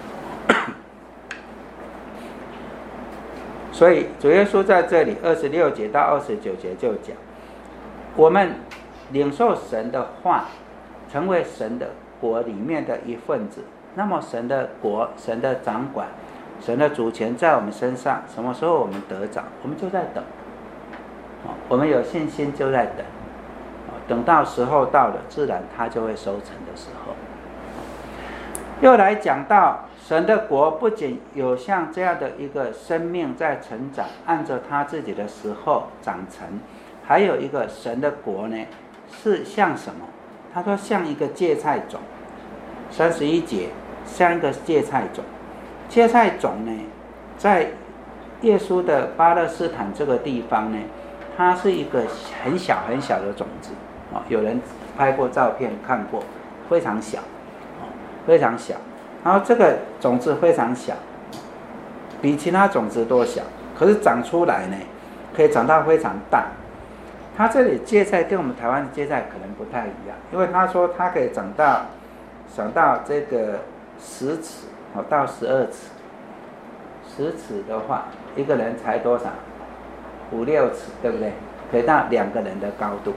所以主耶稣在这里二十六节到二十九节就讲，我们领受神的话，成为神的国里面的一份子，那么神的国、神的掌管、神的主权在我们身上，什么时候我们得着，我们就在等。我们有信心就在等，等到时候到了，自然它就会收成的时候。又来讲到神的国不仅有像这样的一个生命在成长，按着他自己的时候长成，还有一个神的国呢，是像什么？他说像一个芥菜种。三十一节，像一个芥菜种。芥菜种呢，在耶稣的巴勒斯坦这个地方呢，它是一个很小很小的种子，哦，有人拍过照片看过，非常小，哦，非常小。然后这个种子非常小，比其他种子都小，可是长出来呢，可以长到非常大。它这里芥菜跟我们台湾的芥菜可能不太一样，因为他说它可以长到，长到这个十尺，哦，到十二尺。十尺的话，一个人才多少？五六尺，对不对？可以到两个人的高度。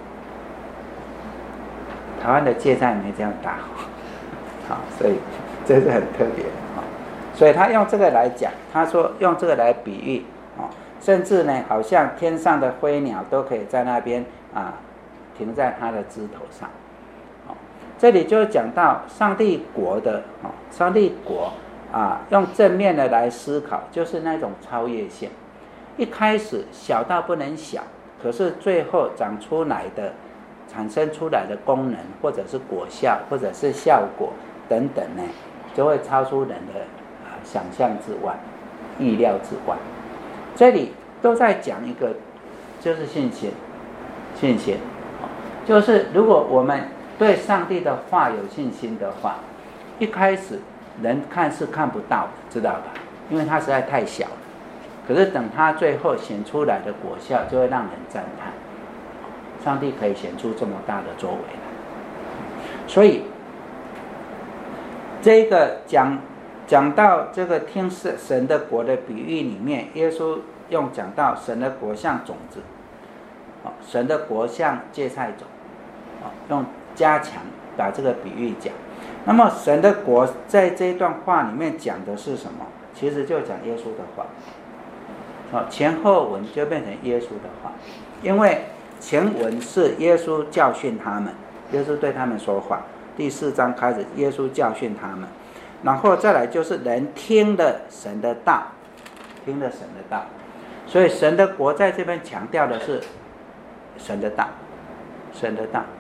台湾的芥菜没这样大，好，所以这是很特别的。所以他用这个来讲，他说用这个来比喻，甚至呢，好像天上的飞鸟都可以在那边啊，停在他的枝头上。这里就讲到上帝国的，上帝国啊，用正面的来思考，就是那种超越性。一开始小到不能小，可是最后长出来的、产生出来的功能，或者是果效，或者是效果等等呢，就会超出人的啊想象之外、意料之外。这里都在讲一个，就是信心，信心，就是如果我们对上帝的话有信心的话，一开始人看是看不到的，知道吧？因为它实在太小了。可是等它最后显出来的果效，就会让人赞叹，上帝可以显出这么大的作为来。所以这个讲讲到这个听神的国的比喻里面，耶稣用讲到神的国像种子，神的国像芥菜种，用加强把这个比喻讲。那么神的国在这一段话里面讲的是什么？其实就讲耶稣的话。前后文就变成耶稣的话，因为前文是耶稣教训他们，耶稣对他们说话，第四章开始耶稣教训他们，然后再来就是人听了神的道，听了神的道，所以神的国在这边强调的是神的道，神的道。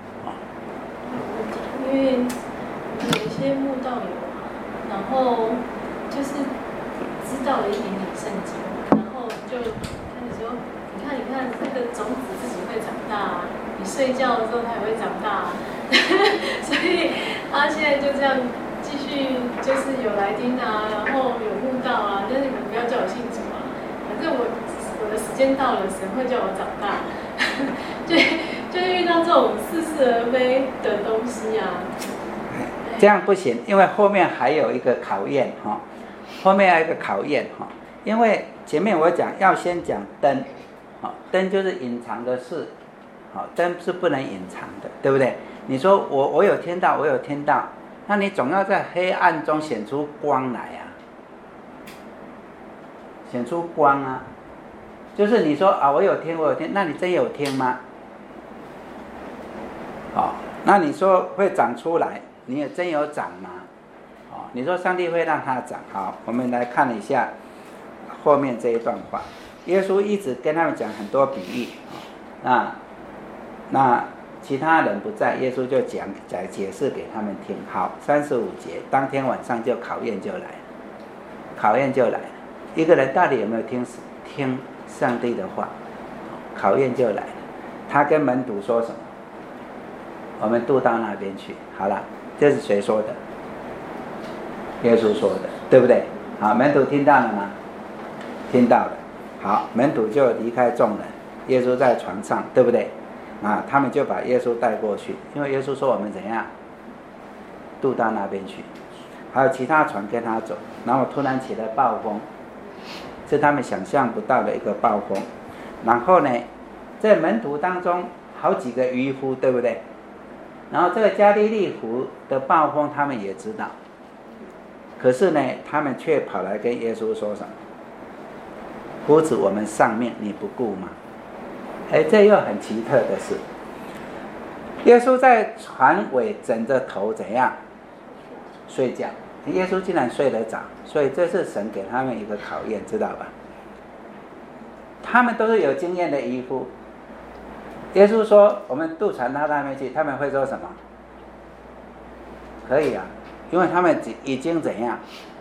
因为有一些慕道友，然后就是知道了一点点圣经，就开始说，你看，你看，这个种子自己会长大啊，你睡觉的时候它也会长大啊。所以他现在就这样继续，就是有来听啊，然后有悟道啊，但是你们不要叫我信主啊，反正我我的时间到了，神会叫我长大。就就遇到这种似是而非的东西啊。 这样不行，因为后面还有一个考验哈，后面还有一个考验哈，因为前面我讲要先讲灯，灯就是隐藏的事，灯是不能隐藏的，对不对？你说我我有听到，我有听到，那你总要在黑暗中显出光来啊，显出光啊， 就是你说啊，我有听，我有听，那你真有听吗？哦，那你说会长出来，你也真有长吗？哦，你说上帝会让它长。好，我们来看一下后面这一段话。耶稣一直跟他们讲很多比喻，那那其他人不在，耶稣就讲讲解释给他们听。好，三十五节，当天晚上就考验就来了，考验就来了。一个人到底有没有听听上帝的话？考验就来了。他跟门徒说什么？我们渡到那边去。好了，这是谁说的？耶稣说的，对不对？好，门徒听到了吗？听到了。好，门徒就离开众人，耶稣在船上，对不对？啊，他们就把耶稣带过去，因为耶稣说我们怎样渡到那边去。还有其他船跟他走，然后突然起了暴风，是他们想象不到的一个暴风。然后呢，在门徒当中好几个渔夫，对不对？然后这个加利利湖的暴风他们也知道，可是呢，他们却跑来跟耶稣说什么？夫子，我们上面你不顾吗？哎，这又很奇特的是，耶稣在船尾枕着头怎样睡觉？耶稣竟然睡得着，所以这是神给他们一个考验，知道吧？他们都是有经验的渔夫。耶稣说我们渡船到那边去，他们会说什么？可以啊，因为他们已经怎样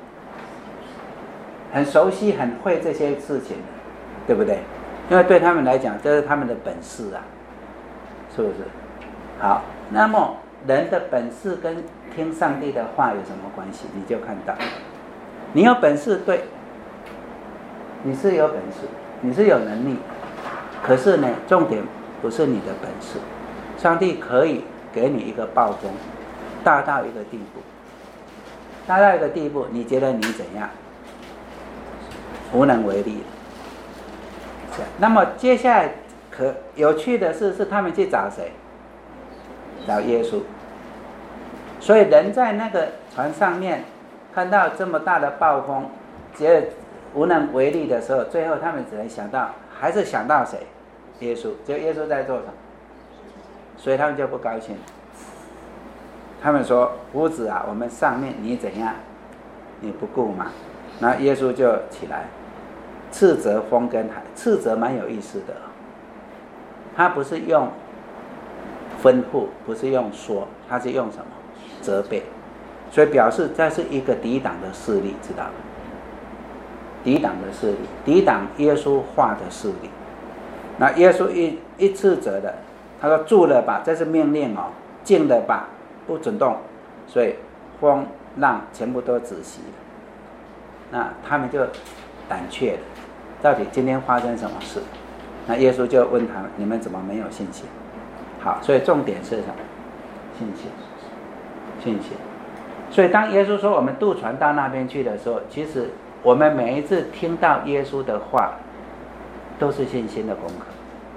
很熟悉很会这些事情，对不对？因为对他们来讲这是他们的本事啊，是不是？好，那么人的本事跟听上帝的话有什么关系？你就看到你有本事，对，你是有本事，你是有能力，可是呢，重点不是你的本事。上帝可以给你一个暴风，大到一个地步，大到一个地步，你觉得你怎样？无能为力。那么接下来可有趣的是，是他们去找谁？找耶稣。所以人在那个船上面看到这么大的暴风，觉得无能为力的时候，最后他们只能想到，还是想到谁？耶稣。就耶稣在做什么？所以他们就不高兴。他们说：“夫子啊，我们上面你怎样？你不顾吗？”那耶稣就起来，斥责风跟海。斥责蛮有意思的，他不是用吩咐，不是用说，他是用什么？责备。所以表示这是一个抵挡的势力，知道吗？抵挡的势力，抵挡耶稣话的势力。那耶稣一一斥责的，他说：“住了吧，这是命令哦，静了吧，不准动。”所以风浪全部都止息了。那他们就胆怯了，到底今天发生什么事？那耶稣就问他们：“你们怎么没有信心？”好，所以重点是什么？信心，信心。所以当耶稣说我们渡船到那边去的时候，其实我们每一次听到耶稣的话，都是信心的功课，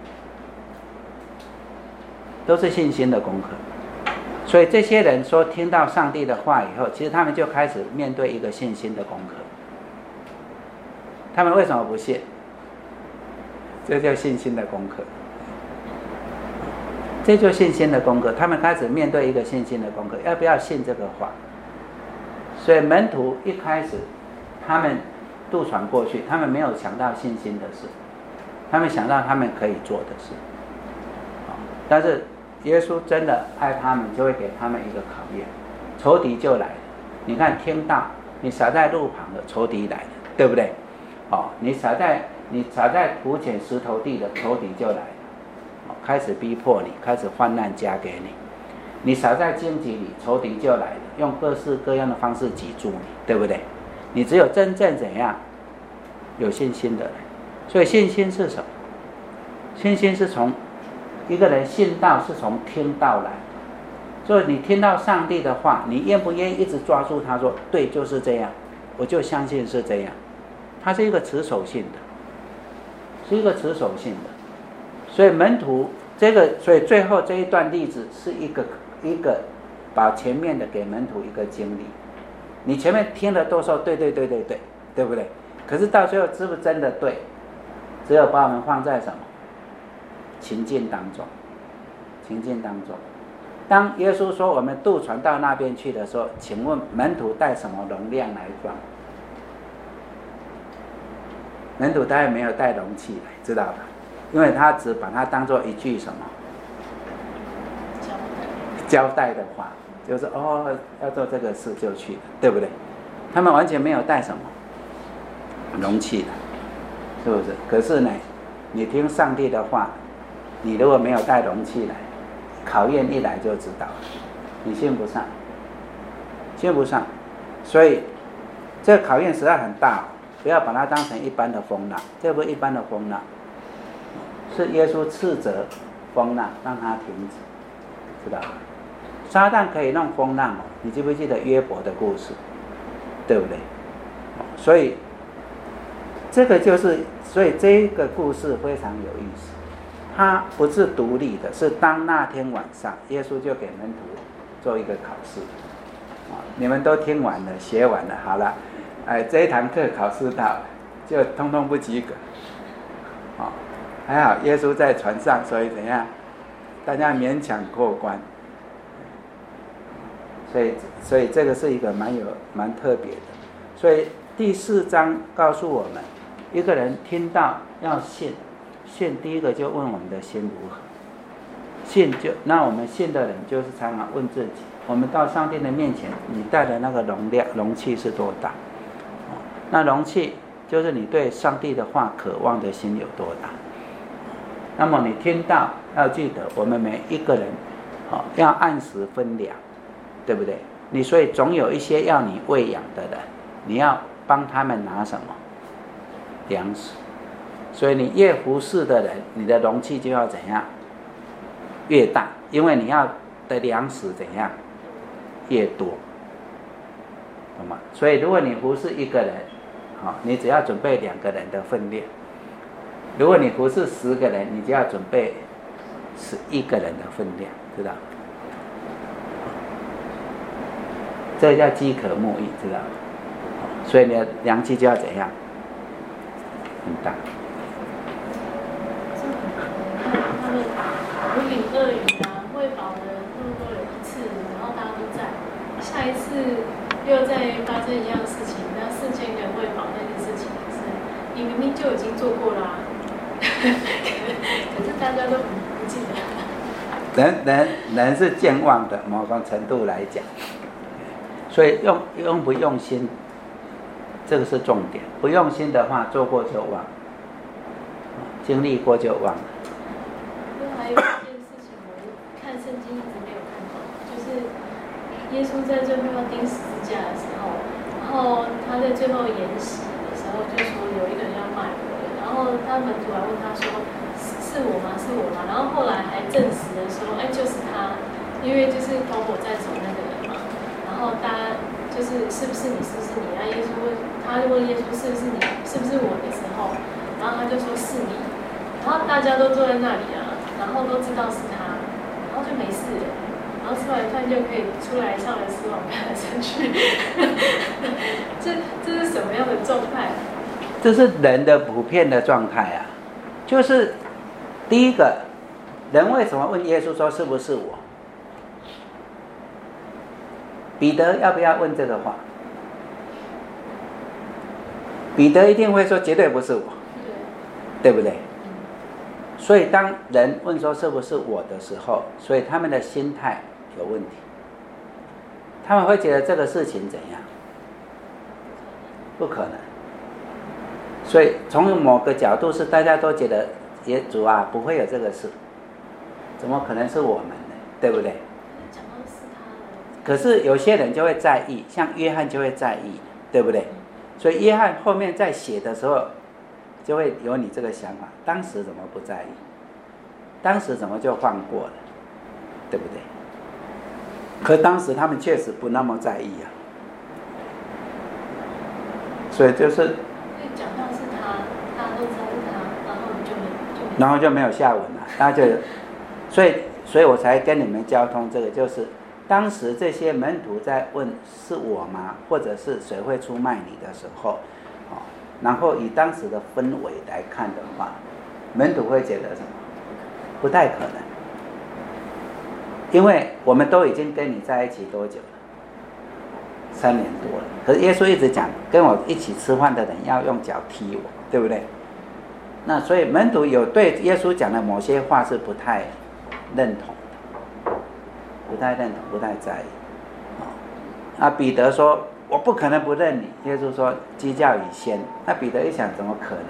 都是信心的功课。所以这些人说听到上帝的话以后，其实他们就开始面对一个信心的功课。他们为什么不信？这叫信心的功课，这就信心的功课。他们开始面对一个信心的功课，要不要信这个话？所以门徒一开始他们渡船过去，他们没有想到信心的事，他们想到他们可以做的事。但是耶稣真的爱他们，就会给他们一个考验，仇敌就来了。你看，听到你撒在路旁的，仇敌来了，对不对？哦，你撒在你撒在土浅石头地的，仇敌就来了，哦，开始逼迫你，开始患难加给你。你撒在荆棘里，仇敌就来了，用各式各样的方式挤住你，对不对？你只有真正怎样有信心的人。所以信心是什么？信心是从一个人信道，是从听道来。所以你听到上帝的话，你愿不愿意一直抓住他说，对，就是这样，我就相信是这样。它是一个持守性的，是一个持守性的。所以门徒这个，所以最后这一段例子是一个一个把前面的给门徒一个经历。你前面听了都说对对对对对，对不对？可是到最后是不是真的对？ 只有把我们放在什么情境当中，情境当中。当耶稣说我们渡船到那边去的时候，请问门徒带什么容量来装？门徒当然没有带容器来，知道吧？因为他只把它当作一句什么交代的话，就是哦要做这个事就去了，对不对？他们完全没有带什么容器的，是不是？可是呢，你听上帝的话，你如果没有带容器来，考验一来就知道了，你信不上，信不上。所以这个考验实在很大，不要把它当成一般的风浪，这不是一般的风浪，是耶稣斥责风浪，让它停止，知道吗？撒旦可以弄风浪，你记不记得约伯的故事，对不对？所以这个就是，所以这个故事非常有意思。它不是独立的，是当那天晚上，耶稣就给门徒做一个考试，你们都听完了，学完了，好了，哎，这一堂课考试到就通通不及格，哦，还好耶稣在船上，所以怎样，大家勉强过关。所以，所以这个是一个蛮有蛮特别的。所以第四章告诉我们，一个人听到要信，信第一个就问我们的心如何。信就那我们信的人就是常常问自己，我们到上帝的面前，你带的那个容量容器是多大？那容器就是你对上帝的话渴望的心有多大。那么你听到要记得，我们每一个人，哦，要按时分粮。对不对？你所以总有一些要你喂养的人，你要帮他们拿什么粮食？所以你越服侍的人，你的容器就要怎样越大，因为你要的粮食怎样越多，懂吗？所以如果你服侍一个人，好，你只要准备两个人的分量；如果你服侍十个人，你就要准备十一个人的分量，知道？这叫饥渴慕义，知道吗？所以你的粮器就要怎样？很大。 他们无领鳄鱼啊，喂饱的那么多人一次，然后大家都在，下一次又再发生一样事情，那四千个人喂饱那件事情是，你明明就已经做过啦，可是大家都不记得。 人人人是健忘的，某种程度来讲。所以用用不用心，这个是重点。不用心的话，做过就忘，经历过就忘了。 因为还有一件事情，我看圣经一直没有看到，就是耶稣在最后要钉十字架的时候，然后他在最后筵席的时候就说有一个人要卖我，然后他门徒来问他说是是我吗？是我吗？然后后来还证实的说，哎，就是他，因为就是同我在走那个人嘛。然后大家就是是不是你，是不是你？然后耶稣问，他就问耶稣是不是你，是不是我的时候，然后他就说是你。然后大家都坐在那里啊，然后都知道是他，然后就没事了。然后吃完饭就可以出来唱了诗往看了上去。这这是什么样的状态？ 这是人的普遍的状态啊。就是第一个，人为什么问耶稣说是不是我？彼得要不要问这个话？彼得一定会说绝对不是我，对不对？所以当人问说是不是我的时候，所以他们的心态有问题，他们会觉得这个事情怎样？不可能。所以从某个角度是大家都觉得耶主啊不会有这个事，怎么可能是我们呢？对不对？可是有些人就会在意，像约翰就会在意，对不对？所以约翰后面在写的时候，就会有你这个想法：当时怎么不在意？当时怎么就放过了？对不对？可当时他们确实不那么在意啊。所以就是， 讲到是他，大家都知道是他，然后就没就然后就没有下文了，那就，所以所以我才跟你们交通这个就是。当时这些门徒在问是我吗？或者是谁会出卖你的时候，哦， 然后以当时的氛围来看的话，门徒会觉得什么？不太可能，因为我们都已经跟你在一起多久了？三年多了。可是耶稣一直讲，跟我一起吃饭的人要用脚踢我，对不对？那所以门徒有对耶稣讲的某些话是不太认同的，不太认同，不太在意。那彼得说：“我不可能不认你。”耶稣说：“鸡叫已先。”那彼得一想，怎么可能？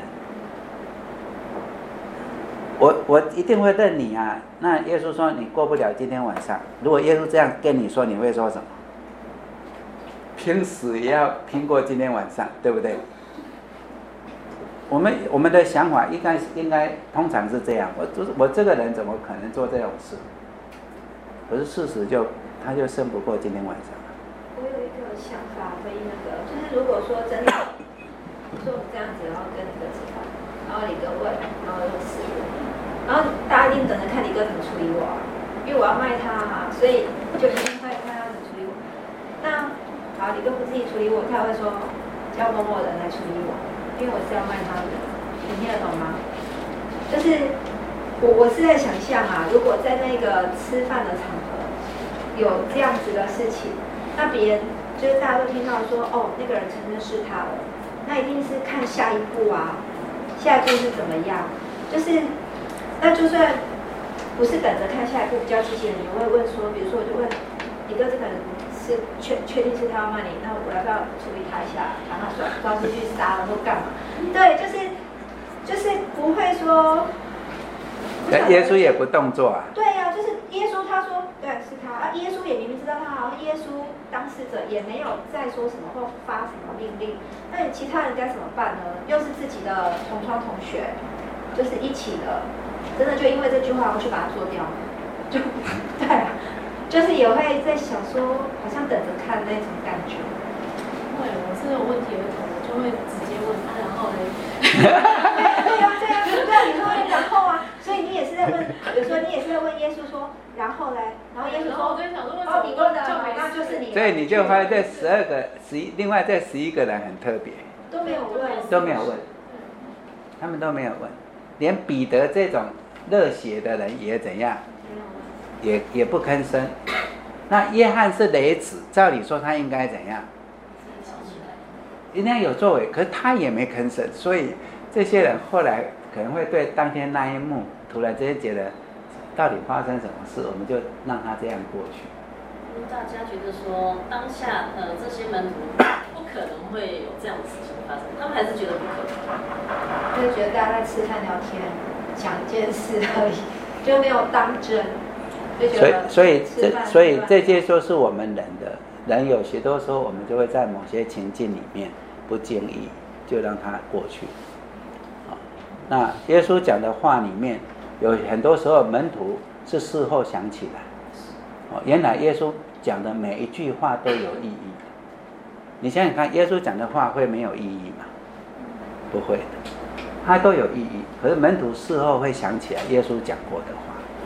我我一定会认你啊！那耶稣说：“你过不了今天晚上。”如果耶稣这样跟你说，你会说什么？拼死也要拼过今天晚上，对不对？我们我们的想法应该应该通常是这样，我我这个人怎么可能做这种事？可是事实就他就胜不过今天晚上。 我有一个想法回应那个，就是如果说真的，说我们这样子，然后跟李哥吃饭，然后李哥问，然后又是我，然后大家一定等着看李哥怎么处理我啊，因为我要卖他嘛，所以就一定会看他怎么处理我。那好，李哥不自己处理我，他会说叫某某人来处理我。因为我是要卖他的，你听得懂吗？就是我我是在想象啊，如果在那个吃饭的场合有这样子的事情，那别人就是大家都听到说，哦，那个人承认是他了，那一定是看下一步啊，下一步是怎么样？就是那就算不是等着看下一步比较积极的，你会问说，比如说我就问一个这个人。是确确定是他要卖你，那我要不要处理他一下，把他抓抓出去杀了或干嘛？对，就是就是不会说。 耶稣也不动作啊。 对呀、啊，就是耶稣他说对是他啊，耶稣也明明知道他好，耶稣当事者也没有再说什么或发什么命令，那你其他人该怎么办呢？又是自己的同窗同学，就是一起的，真的就因为这句话我去把它做掉，就对、啊。就是也会在想说，好像等着看那种感觉。 会，我是有问题会头，我就会直接问他，然后嘞。 对呀、啊，对呀、啊，对啊，你说然后啊，所以你也是在问，有时候你也是在问耶稣说，然后嘞，然后耶稣说， 我在想说， 哦，你问的，那就是你。 所以你就发现这十二个、十一，另外这十一个人很特别， 都没有问， 都没有问，他们都没有问，连彼得这种热血的人也怎样？也也不吭声。那约翰是雷子，照理说他应该怎样？应该有作为，可是他也没吭声。所以这些人后来可能会对当天那一幕突然之间觉得，到底发生什么事，我们就让他这样过去。 大家觉得说，当下呃这些门徒不可能会有这样的事情发生，他们还是觉得不可能。 就觉得大家在吃饭聊天，讲一件事而已，就没有当真。 所以，所以这，所以这些就是我们人的人，有许多时候我们就会在某些情境里面不经意就让它过去。那耶稣讲的话里面，有很多时候门徒是事后想起来，哦，原来耶稣讲的每一句话都有意义。你想想看，耶稣讲的话会没有意义吗？不会的，它都有意义。可是门徒事后会想起来耶稣讲过的话。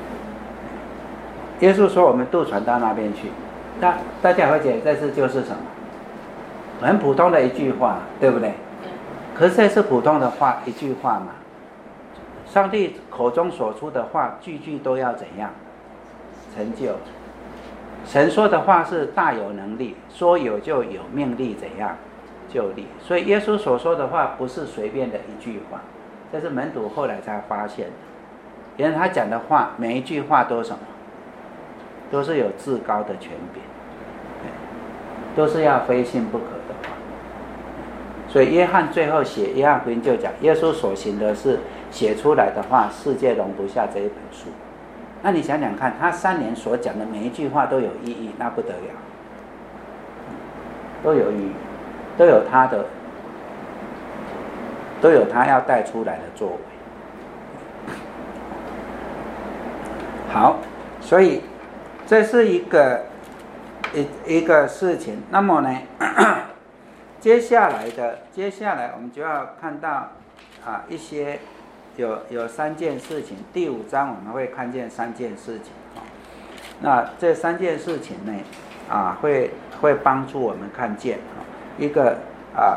耶稣说我们渡船到那边去，那大家会觉得这是就是什么？很普通的一句话，对不对？可是这是普通的话，一句话嘛。上帝口中所出的话，句句都要怎样成就？神说的话是大有能力，说有就有，命力怎样就力。所以耶稣所说的话不是随便的一句话，这是门徒后来才发现的。原来他讲的话，每一句话都什么？都是有至高的权柄，都是要非信不可的话。所以约翰最后写约翰福音就讲，耶稣所行的事写出来的话，世界容不下这一本书。那你想想看，他三年所讲的每一句话都有意义，那不得了，都有意义，都有他的，都有他要带出来的作为。好，所以这是一个一一个事情。那么呢，接下来的接下来我们就要看到啊一些有有三件事情。第五章我们会看见三件事情啊。那这三件事情呢啊会会帮助我们看见啊一个啊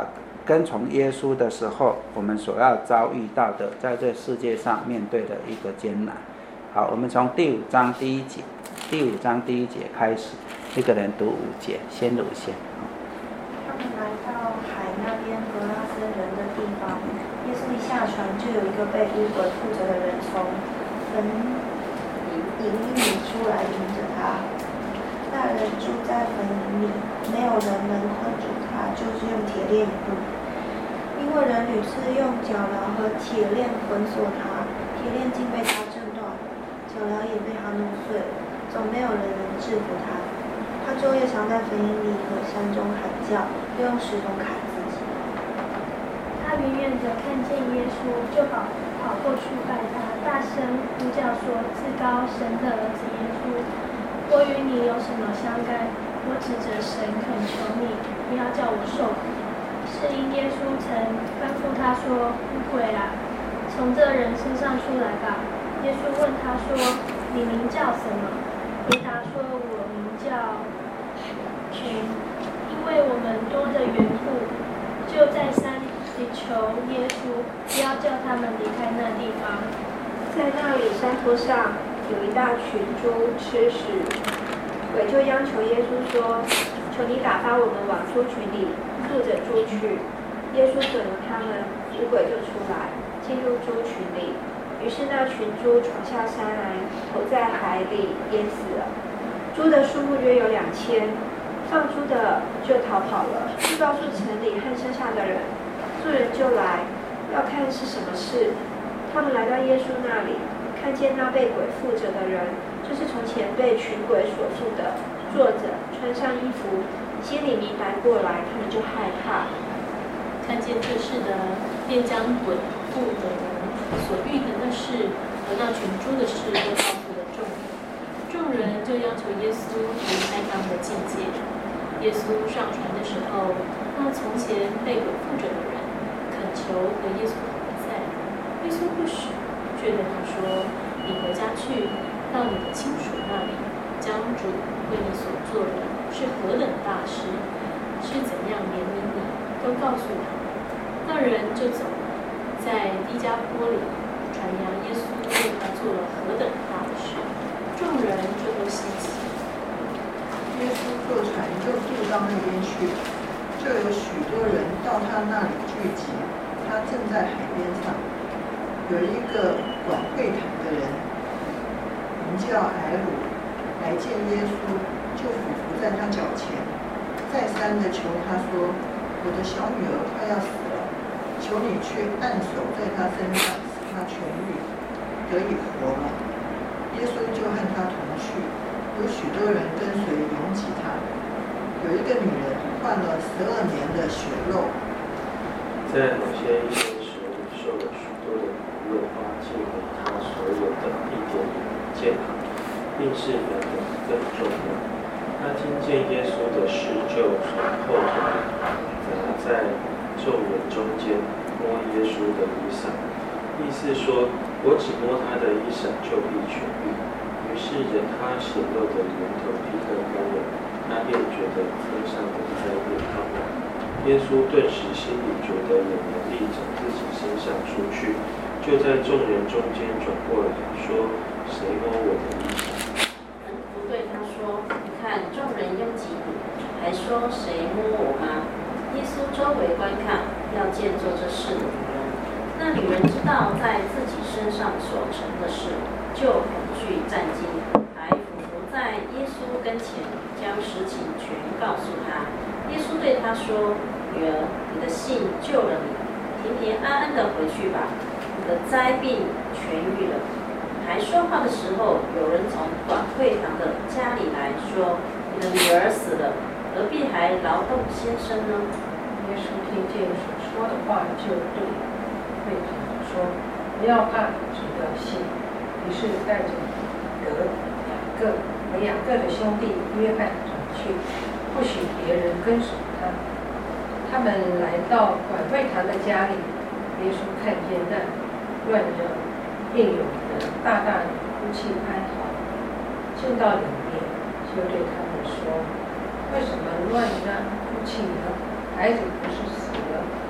跟从耶稣的时候，我们所要遭遇到的，在这世界上面对的一个艰难。好，我们从第五章第一节，第五章第一节开始，一个人读五节，先读先。 他们来到海那边格拉森人的地方，耶稣一下船，就有一个被污鬼附着的人从坟营里出来迎着他。那人住在坟营里，没有人能困住他，就是用铁链一路。因为人屡次用脚镣和铁链捆锁他，铁链竟被他挣断，脚镣也被他弄碎，总没有人能制服他。他昼夜常在坟营里和山中喊叫，又用石头砍自己。 他远远地看见耶稣，就跑跑过去拜他，大声呼叫说：“至高神的儿子耶稣，我与你有什么相干？我指着神恳求你，不要叫我受苦。”是因耶稣曾吩咐他说：“污鬼啊，从这人身上出来吧。”耶稣问他说：“你名叫什么？”回答说：“我名叫群，因为我们多的缘故，就在山里求耶稣，不要叫他们离开那地方。” 在那里山坡上有一大群猪吃食，鬼就央求耶稣说：“求你打发我们往猪群里住着猪去。”耶稣准了他们，污鬼就出来，进入猪群里。于是那群猪闯下山来，投在海里，淹死了。猪的数目约有两千，放猪的就逃跑了，去告诉城里和剩下的人。众人就来，要看是什么事。他们来到耶稣那里，看见那被鬼附着的人，就是从前被群鬼所附的，坐着，穿上衣服，心里明白过来，他们就害怕。 看见这事的，便将鬼附的人所遇的那事和那群猪的事都告诉了众人。众人就要求耶稣离开他们的境界。耶稣上船的时候，那从前被鬼附着的人恳求和耶稣同在。耶稣不许，却对他说：“你回家去，到你的亲属那里，将主为你所做的是何等大事，是怎样怜悯你，都告诉他。”那人就走了，在低加坡里传扬耶稣为他做了何等大的事，众人就都稀奇。 耶稣坐船就渡到那边去，就有许多人到他那里聚集。他正在海边上，有一个管会堂的人，名叫埃鲁，来见耶稣，就俯伏在他脚前，再三的求他说：“我的小女儿快要死了，求你去按手在她身上，使她痊愈，得以活了。”耶稣就和他同去，有许多人跟随拥挤他。有一个女人患了十二年的血肉， 在某些医生手里受了许多的苦肉，花尽了他所有的一点点健康，病势变得更重要。他听见耶稣的事，就从后头拿在众人中间摸耶稣的衣裳，意思说：“我只摸他的衣裳，就必痊愈。”于是人他血肉的源头立刻干了，他便觉得身上的灾变好了。耶稣顿时心里觉得有能力从自己身上出去，就在众人中间转过来说：“谁摸我的衣裳？” 门徒对他说：“你看众人拥挤你，还说谁摸我吗？”耶稣周围观看，要见做这事的女人。那女人知道在自己身上所成的事，就恐惧战惊，还俯伏在耶稣跟前，将实情全告诉他。耶稣对他说：“女儿，你的信救了你，平平安安的回去吧，你的灾病痊愈了。”还说话的时候，有人从管会堂的家里来说：“你的女儿死了，何必还劳动先生呢？” 耶稣听见所说的话，就对会堂说：“不要怕，只要信。”于是带着得雅各和雅各的兄弟约翰转去，不许别人跟随他。他们来到管会堂的家里，耶稣看见那乱着病友的，大大的哭泣哀嚎，进到里面，就对他们说：“为什么乱嚷哭泣呢？孩子不是死了，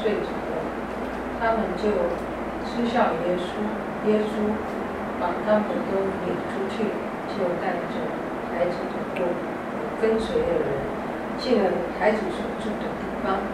睡着了。他们就嗤笑耶稣，耶稣把他们都领出去，就带着孩子的锅跟随的人进了孩子所住的地方，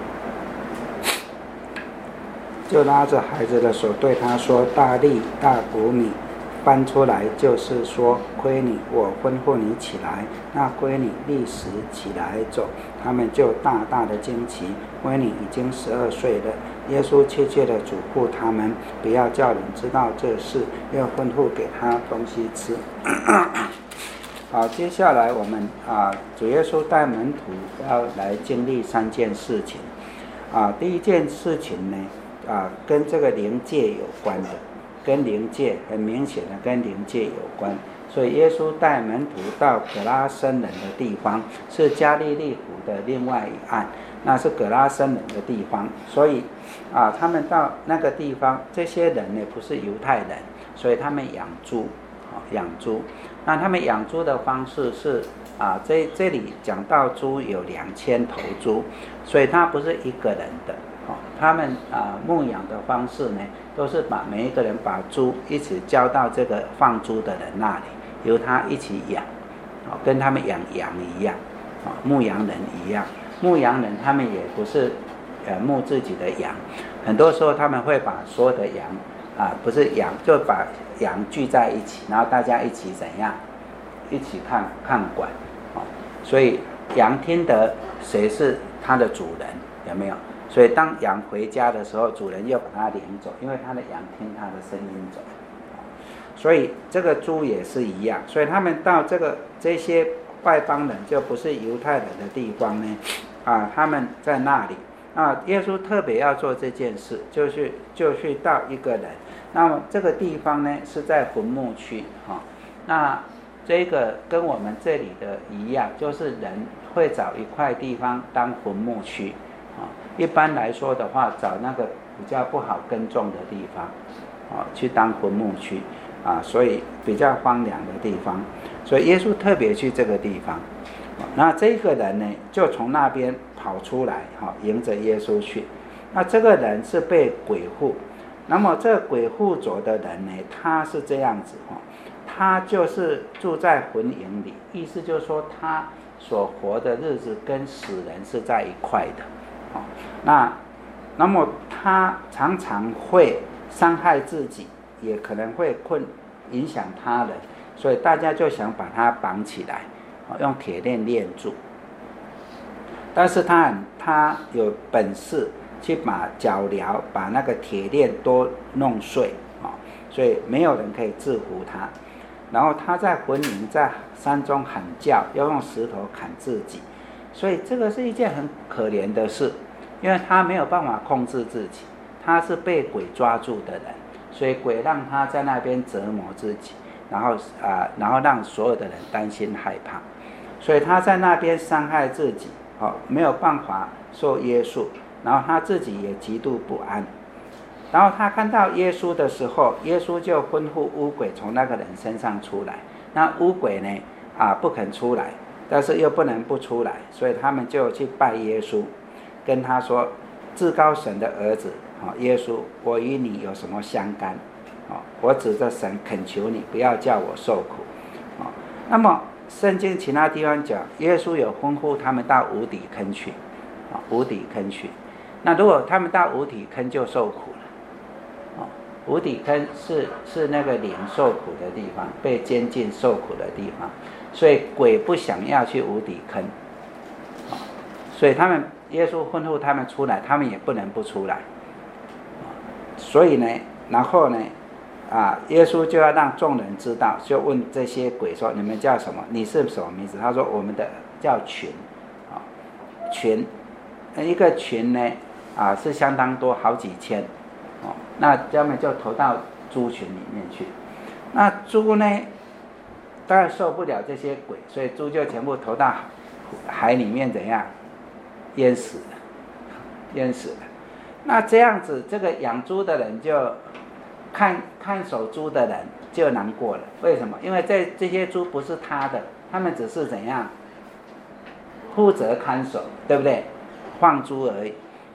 就拉着孩子的手对他说：“大利大谷米。”翻出来就是说，亏你，我吩咐你起来。那亏你立时起来走，他们就大大的惊奇。亏你已经十二岁了。耶稣切切的嘱咐他们，不要叫人知道这事，要吩咐给他东西吃。好，接下来我们啊，主耶稣带门徒要来经历三件事情。啊，第一件事情呢，啊，跟这个灵界有关的。跟灵界很明显的跟灵界有关，所以耶稣带门徒到葛拉森人的地方，是加利利湖的另外一岸，那是葛拉森人的地方。所以啊，他们到那个地方，这些人呢不是犹太人，所以他们养猪，啊，养猪。那他们养猪的方式是啊，这这里讲到猪有两千头猪，所以它不是一个人的。他们啊牧养的方式呢，都是把每一个人把猪一起交到这个放猪的人那里，由他一起养，跟他们养羊一样，牧羊人一样。牧羊人他们也不是呃牧自己的羊，很多时候他们会把所有的羊啊不是羊，就把羊聚在一起，然后大家一起怎样，一起看看管，所以羊听得谁是他的主人，有没有？所以当羊回家的时候，主人又把它领走，因为他的羊听他的声音走。所以这个猪也是一样，所以他们到这个这些外邦人，就不是犹太人的地方呢，啊，他们在那里，啊，耶稣特别要做这件事，就去就去到一个人，那么这个地方呢是在坟墓区，啊，那这个跟我们这里的一样，就是人会找一块地方当坟墓区。一般来说的话，找那个比较不好耕种的地方，啊，去当坟墓区，啊，所以比较荒凉的地方，所以耶稣特别去这个地方。那这个人呢，就从那边跑出来，哈，迎着耶稣去。那这个人是被鬼附，那么这鬼附着的人呢，他是这样子，哈，他就是住在坟茔里，意思就是说他所活的日子跟死人是在一块的。哦、那那么他常常会伤害自己，也可能会困影响他人，所以大家就想把他绑起来，哦、用铁链链住。但是他他有本事去把脚镣把那个铁链都弄碎，哦、所以没有人可以制服他。然后他在坟茔在山中喊叫，要用石头砍自己。所以这个是一件很可怜的事，因为他没有办法控制自己，他是被鬼抓住的人，所以鬼让他在那边折磨自己，然后啊、呃，然后让所有的人担心害怕，所以他在那边伤害自己，哦，没有办法受约束，然后他自己也极度不安。然后他看到耶稣的时候，耶稣就吩咐污鬼从那个人身上出来，那污鬼呢啊不肯出来。但是又不能不出来，所以他们就去拜耶稣，跟他说：“至高神的儿子，啊，耶稣，我与你有什么相干？啊，我指着神恳求你，不要叫我受苦。”啊，那么圣经其他地方讲，耶稣有吩咐他们到无底坑去，啊，无底坑去。那如果他们到无底坑就受苦了，啊，无底坑是是那个灵受苦的地方，被监禁受苦的地方。所以鬼不想要去无底坑，所以他们耶稣吩咐他们出来，他们也不能不出来。所以呢，然后呢，啊，耶稣就要让众人知道，就问这些鬼说：“你们叫什么？你是什么名字？”他说：“我们的叫群，啊，群，一个群呢，啊，是相当多，好几千，哦，那他们就投到猪群里面去。那猪呢？”当然受不了这些鬼，所以猪就全部投到海里面，怎样淹死了，淹死了。那这样子，这个养猪的人就看看守猪的人就难过了。为什么？因为这这些猪不是他的，他们只是怎样负责看守，对不对？放猪而已。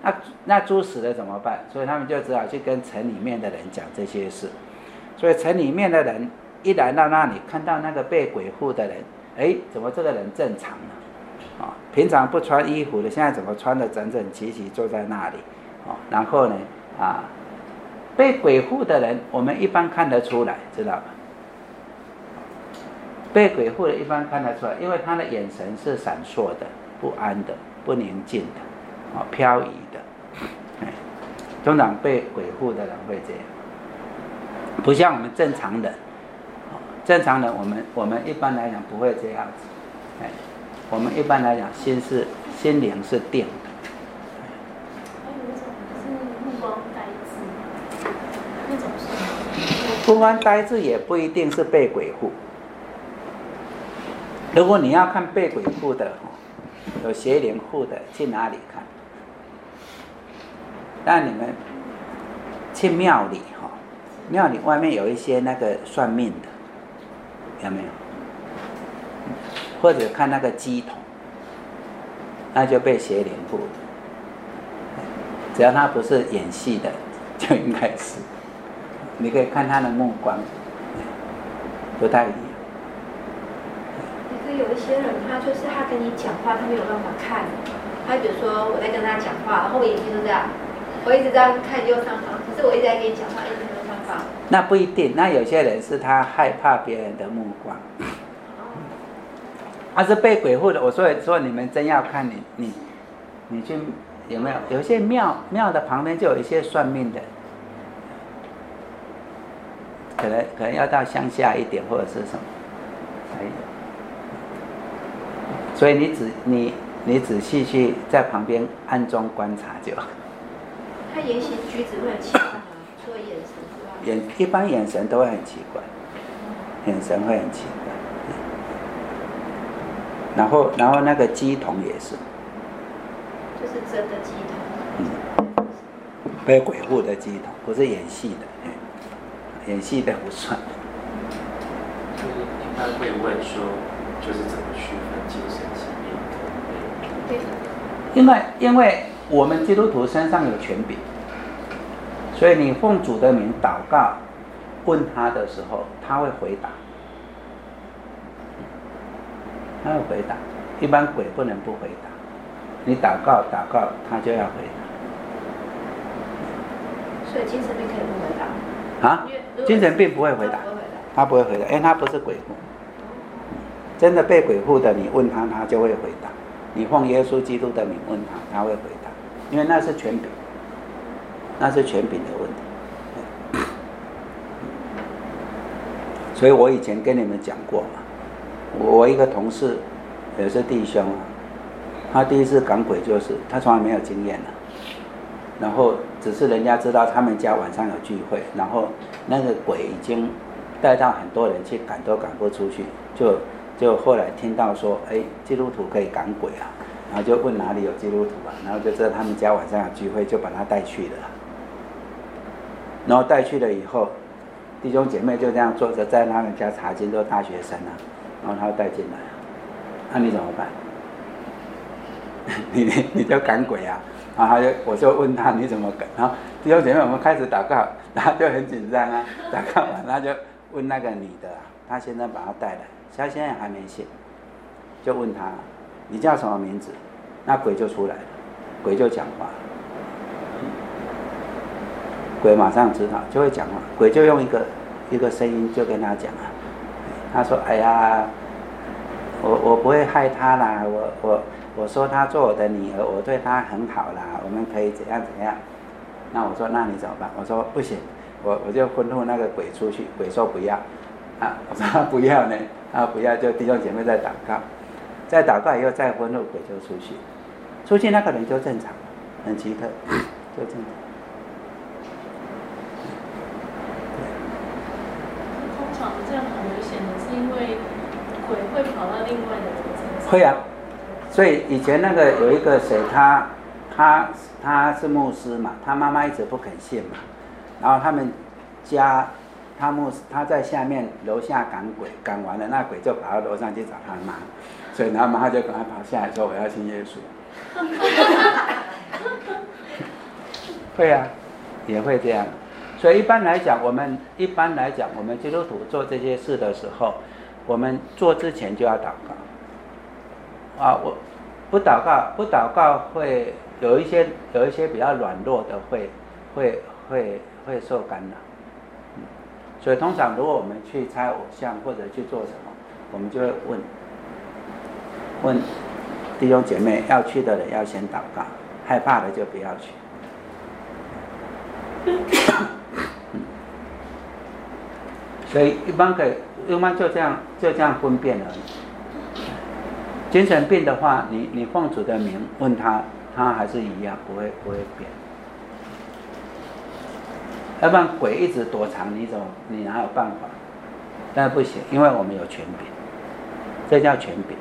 那那猪死了怎么办？所以他们就只好去跟城里面的人讲这些事。所以城里面的人一来到那里，看到那个被鬼附的人，哎，怎么这个人正常呢？啊，平常不穿衣服的，现在怎么穿得整整齐齐坐在那里？啊，然后呢，啊，被鬼附的人，我们一般看得出来，知道吧？被鬼附的一般看得出来，因为他的眼神是闪烁的、不安的、不宁静的，啊，飘移的。通常被鬼附的人会这样，不像我们正常人。正常人，我们我们一般来讲不会这样子。哎，我们一般来讲，心是心灵是定的。 还有一种是目光呆滞，那种是目光呆滞也不一定是被鬼附。如果你要看被鬼附的，有邪灵附的，去哪里看？让你们去庙里哈，庙里外面有一些那个算命的，有没有？或者看那个乩童，那就被邪灵附的。只要他不是演戏的，就应该是。你可以看他的目光，不太一样。 可是有一些人，他就是他跟你讲话，他没有办法看。他比如说我在跟他讲话，然后我眼睛就这样，我一直这样看右上方，可是我一直在跟你讲话，一直右上方。那不一定，那有些人是他害怕别人的目光。他是被鬼附的，我所以说你们真要看你你你去有没有？有些庙庙的旁边就有一些算命的，可能可能要到乡下一点或者是什么才有。所以你仔你你仔细去在旁边暗中观察就好。 他言行举止会很奇怪吗？除了眼神之外， 眼一般眼神都会很奇怪，眼神会很奇怪。然后，然后那个乩童也是， 就是真的乩童， 嗯，被鬼附的乩童，不是演戏的，嗯、演戏的不算。 就是一般会问说，就是怎么区分精神疾病？ 对。 因为，因为我们基督徒身上有权柄，所以你奉主的名祷告，问他的时候，他会回答。他会回答，一般鬼不能不回答。你祷告祷告，他就要回答。 所以精神病可以不回答啊？精神病不会回答，他不会回答，因为他不是鬼附。真的被鬼附的，你问他，他就会回答。你奉耶稣基督的名问他，他会回答，因为那是权柄，那是权柄的问题。所以我以前跟你们讲过嘛。我一个同事也是弟兄，他第一次赶鬼就是他从来没有经验的，然后只是人家知道他们家晚上有聚会，然后那个鬼已经带到很多人去赶都赶不出去，就就后来听到说，哎，基督徒可以赶鬼啊，然后就问哪里有基督徒啊，然后就知道他们家晚上有聚会，就把他带去了，然后带去了以后，弟兄姐妹就这样坐着在他们家查经，都大学生啊。然后他带进来，那、啊、你怎么办？你你你就赶鬼啊！然后他就我就问他你怎么赶？然后弟兄姐妹我们开始祷告，然后就很紧张啊，祷告完他就问那个女的，他先生把他带来，他现在还没信，就问他你叫什么名字？那鬼就出来了，鬼就讲话，鬼马上知道就会讲话，鬼就用一个一个声音就跟他讲啊。他说：“哎呀，我我不会害他啦，我我我说他做我的女儿，我对他很好啦，我们可以怎样怎样。”那我说：“那你怎么办？”我说：“不行，我我就吩咐那个鬼出去。”鬼说：“不要。”啊，我说：“他不要呢，啊不要，就弟兄姐妹在祷告，在祷告以后再吩咐鬼就出去，出去那个人就正常，很奇特，就正常。” 这样很危险的，是因为鬼会跑到另外的人身上。 会啊，所以以前那个有一个谁，他他他是牧师嘛，他妈妈一直不肯信嘛，然后他们家他牧师他在下面楼下赶鬼，赶完了那鬼就跑到楼上去找他妈，所以他妈就赶快跑下来说我要信耶稣。 会啊，也会这样。所以一般来讲，我们一般来讲，我们基督徒做这些事的时候，我们做之前就要祷告。啊，我不祷告，不祷告会有一些有一些比较软弱的会会会会受干扰。嗯，所以通常如果我们去拆偶像或者去做什么，我们就会问问弟兄姐妹，要去的人要先祷告，害怕的就不要去。所以一般可以，一般就这样就这样分辨而已。精神病的话，你你奉主的名问他，他还是一样，不会不会变。要不然鬼一直躲藏，你怎么你哪有办法？但不行，因为我们有权柄，这叫权柄。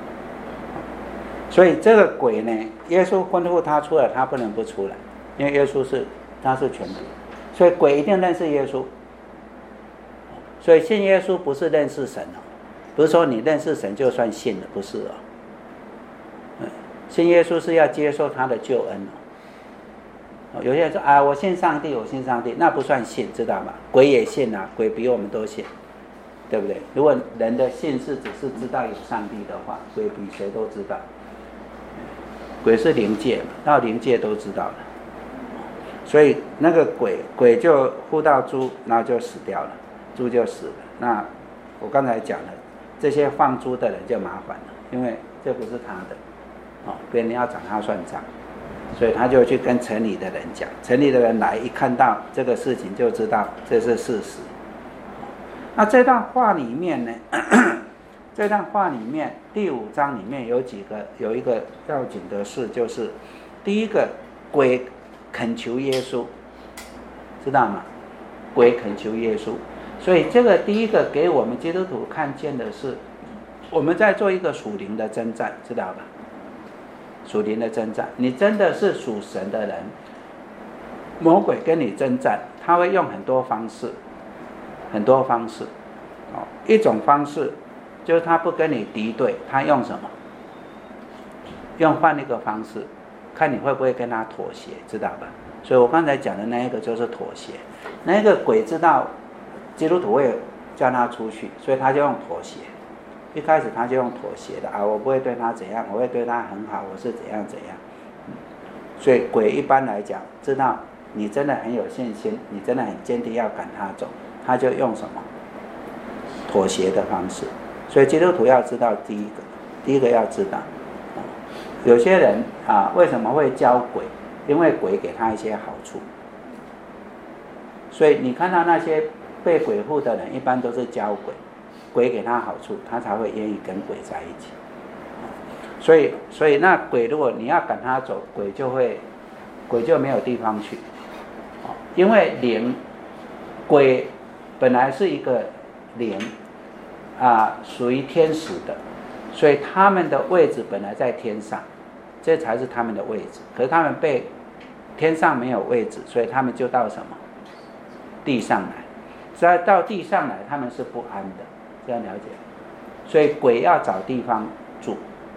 所以这个鬼呢，耶稣吩咐他出来，他不能不出来，因为耶稣是他是权柄，所以鬼一定认识耶稣。所以信耶稣不是认识神哦，不是说你认识神就算信了，不是哦。信耶稣是要接受他的救恩哦。有些人说啊，我信上帝，我信上帝，那不算信，知道吗？鬼也信啊，鬼比我们都信，对不对？如果人的信是只是知道有上帝的话，鬼比谁都知道。鬼是灵界嘛，到灵界都知道了。所以那个鬼鬼就附到猪，然后就死掉了。猪就死了。那我刚才讲了，这些放猪的人就麻烦了，因为这不是他的，哦，别人要找他算账，所以他就去跟城里的人讲。城里的人来一看到这个事情，就知道这是事实。那这段话里面呢，这段话里面第五章里面有几个有一个要紧的事，就是第一个，鬼恳求耶稣，知道吗？鬼恳求耶稣。所以这个第一个给我们基督徒看见的是，我们在做一个属灵的征战，知道吧？属灵的征战，你真的是属神的人，魔鬼跟你征战，他会用很多方式，很多方式。哦，一种方式就是他不跟你敌对，他用什么？用换一个方式，看你会不会跟他妥协，知道吧？所以我刚才讲的那一个就是妥协，那个鬼知道基督徒会叫他出去，所以他就用妥协。一开始他就用妥协的啊，我不会对他怎样，我会对他很好，我是怎样怎样。嗯，所以鬼一般来讲，知道你真的很有信心，你真的很坚定要赶他走，他就用什么妥协的方式。所以基督徒要知道第一个，第一个要知道，嗯，有些人啊为什么会教鬼？因为鬼给他一些好处。所以你看到那些被鬼附的人，一般都是教鬼，鬼给他好处，他才会愿意跟鬼在一起。所以，所以那鬼如果你要赶他走，鬼就会，鬼就没有地方去。因为灵，鬼本来是一个灵，啊，属于天使的，所以他们的位置本来在天上，这才是他们的位置。可是他们被天上没有位置，所以他们就到什么地上来。只要到地上来，他们是不安的，这样了解。所以鬼要找地方住，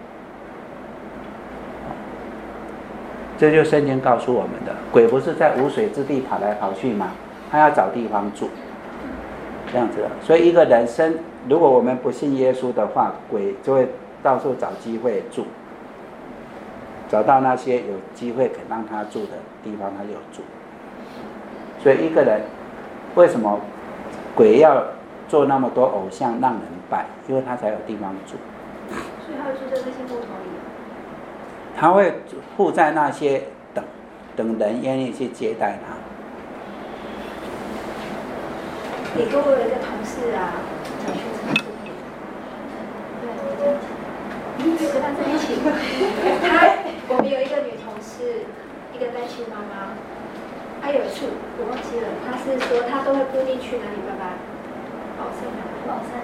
这就圣经告诉我们的。鬼不是在无水之地跑来跑去吗？他要找地方住，这样子的。所以一个人生，如果我们不信耶稣的话，鬼就会到处找机会住，找到那些有机会肯让他住的地方，他就住。所以一个人为什么鬼要做那么多偶像让人拜？因为他才有地方住。 所以他会住在这些木头里。 他会附在那些等等人愿意去接待他。 你跟我有一个同事啊，想去尝试。对，你跟他在一起。他，我们有一个女同事，一个单亲妈妈。她有一次我忘记了，她是说她都会固定去哪里拜拜？宝山， 宝山。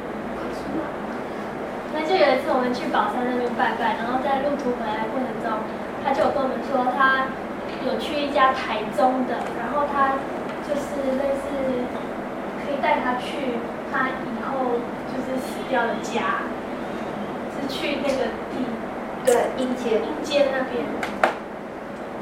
那就有一次我们去宝山那边拜拜，然后在路途回来过程中，他就有跟我们说他有去一家台中的，然后他就是类似可以带他去他以后就是死掉的家，是去那个地， 对，阴间， 阴间那边。然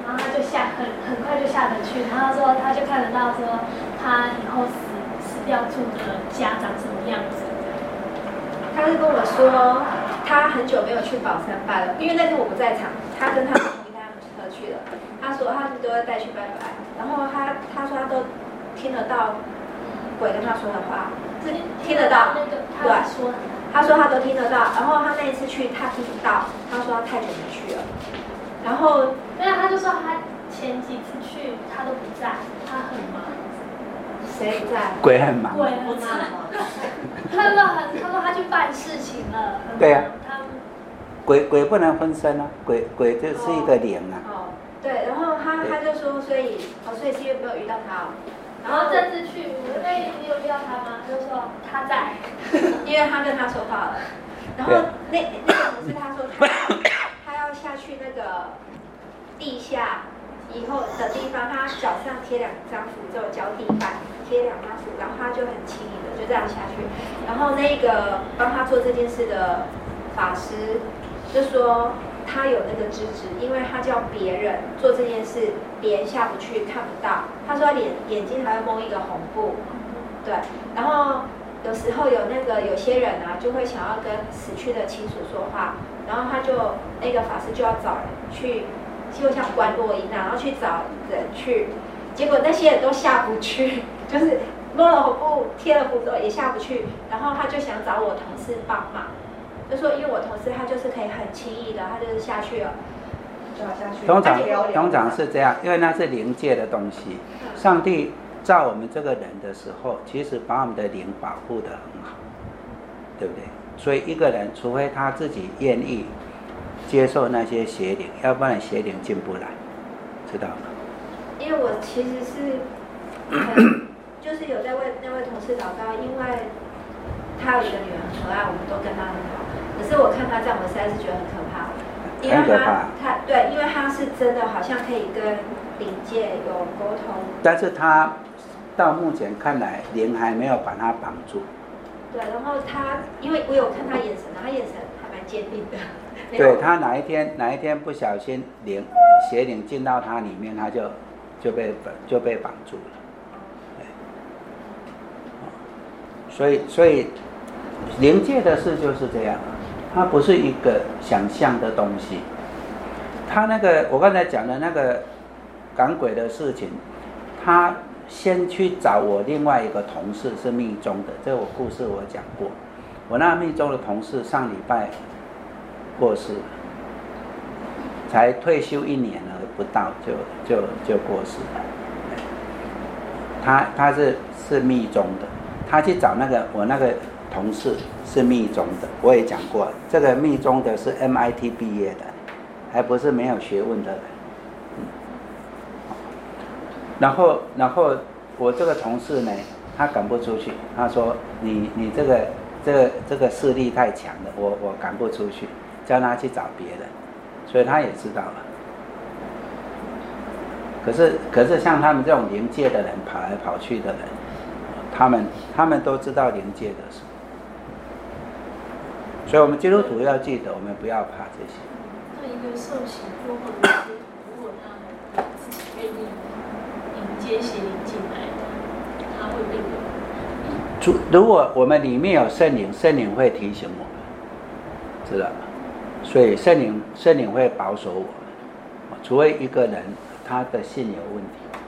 然后他就下很很快就下得去，然后说他就看得到说他以后死死掉住的家长什么样子。 他是跟我说，他很久没有去宝山拜了，因为那天我不在场，他跟他同一台车去了。他说他们都会带去拜拜，然后他他说他都听得到鬼跟他说的话，是听得到，对，他说他都听得到。然后他那一次去他听不到，他说他太久没去了。然后没有，他就说他前几次去他都不在，他很忙。 谁不在？ 鬼很忙。 鬼很忙。他说很，他说他去办事情了。 对呀、 啊。他鬼鬼不能分身啊，鬼鬼就是一个灵啊。 哦。对，然后他他就说，所以哦，所以是因为没有遇到他哦。 然后这次去，我那你有遇到他吗？他就说他在， 因为他跟他说话了。然后那那个同事他说他他要下去那个地下以后的地方，他脚上贴两张符咒，脚底板贴两张符，然后他就很轻易的就这样下去。然后那个帮他做这件事的法师就说他有那个资质，因为他叫别人做这件事，别人下不去看不到。他说他眼眼睛还会蒙一个红布，对。然后有时候有那个有些人啊，就会想要跟死去的亲属说话，然后他就那个法师就要找人去，就像观落阴啊，然后去找人去，结果那些人都下不去，就是摸了红布贴了符咒也下不去，然后他就想找我同事帮忙。就说因为我同事他就是可以很轻易的，他就是下去了，就要下去。 通常通常是这样，因为那是灵界的东西。上帝造我们这个人的时候，其实把我们的灵保护得很好，对不对？所以一个人，除非他自己愿意接受那些邪灵，要不然邪灵进不来，知道吗？ 因为我其实是，嗯、就是有在为那位同事祷告，因为他有一个女儿很可爱，我们都跟他很好。可是我看他这样，我实在是觉得很可怕，因为他他对，因为他是真的好像可以跟灵界有沟通， 但是他到目前看来，灵还没有把他绑住。 对，然后他因为我有看他眼神，他眼神还蛮坚定的。 对，他哪一天哪一天不小心灵邪灵进到他里面，他就就被就被绑住了。所以所以灵界的事就是这样。它不是一个想象的东西，他那个我刚才讲的那个赶鬼的事情，他先去找我另外一个同事是密宗的，这个我故事我讲过。我那密宗的同事上礼拜过世了，才退休一年了不到就就就过世了。他他是是密宗的，他去找那个我那个同事是密宗的，我也讲过，这个密宗的是 M I T 毕业的，还不是没有学问的人。嗯、然后，然后我这个同事呢，他赶不出去，他说你你这个这个这个势力太强了，我我赶不出去，叫他去找别人，所以他也知道了。可是可是像他们这种灵界的人，跑来跑去的人，他们他们都知道灵界的事。所以我们基督徒要记得，我们不要怕这些。 那一个受洗过后的基督徒，如果他自己愿意迎接邪灵进来的，他会被有。 如果我们里面有圣灵，圣灵会提醒我们，知道吗？所以圣灵圣灵会保守我们，除非一个人他的信有问题。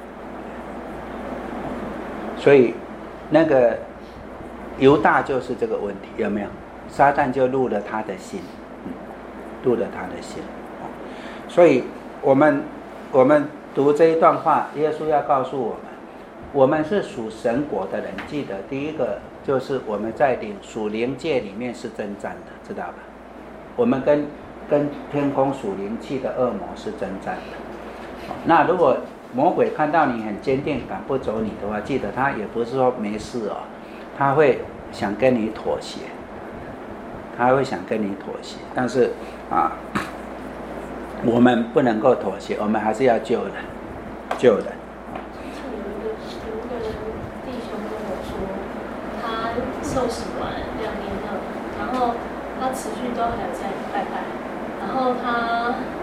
所以那个犹大就是这个问题，有没有？撒旦就入了他的心，嗯，入了他的心。所以我们我们读这一段话，耶稣要告诉我们，我们是属神国的人。记得第一个就是我们在灵属灵界里面是征战的，知道吧？我们跟跟天空属灵气的恶魔是征战的。那如果魔鬼看到你很坚定赶不走你的话，记得他也不是说没事哦，他会想跟你妥协。他会想跟你妥协，但是啊，我们不能够妥协，我们还是要救人，救人。 像有一个有一个弟兄跟我说，他受洗完两年了，然后他持续都还有在拜拜，然后他就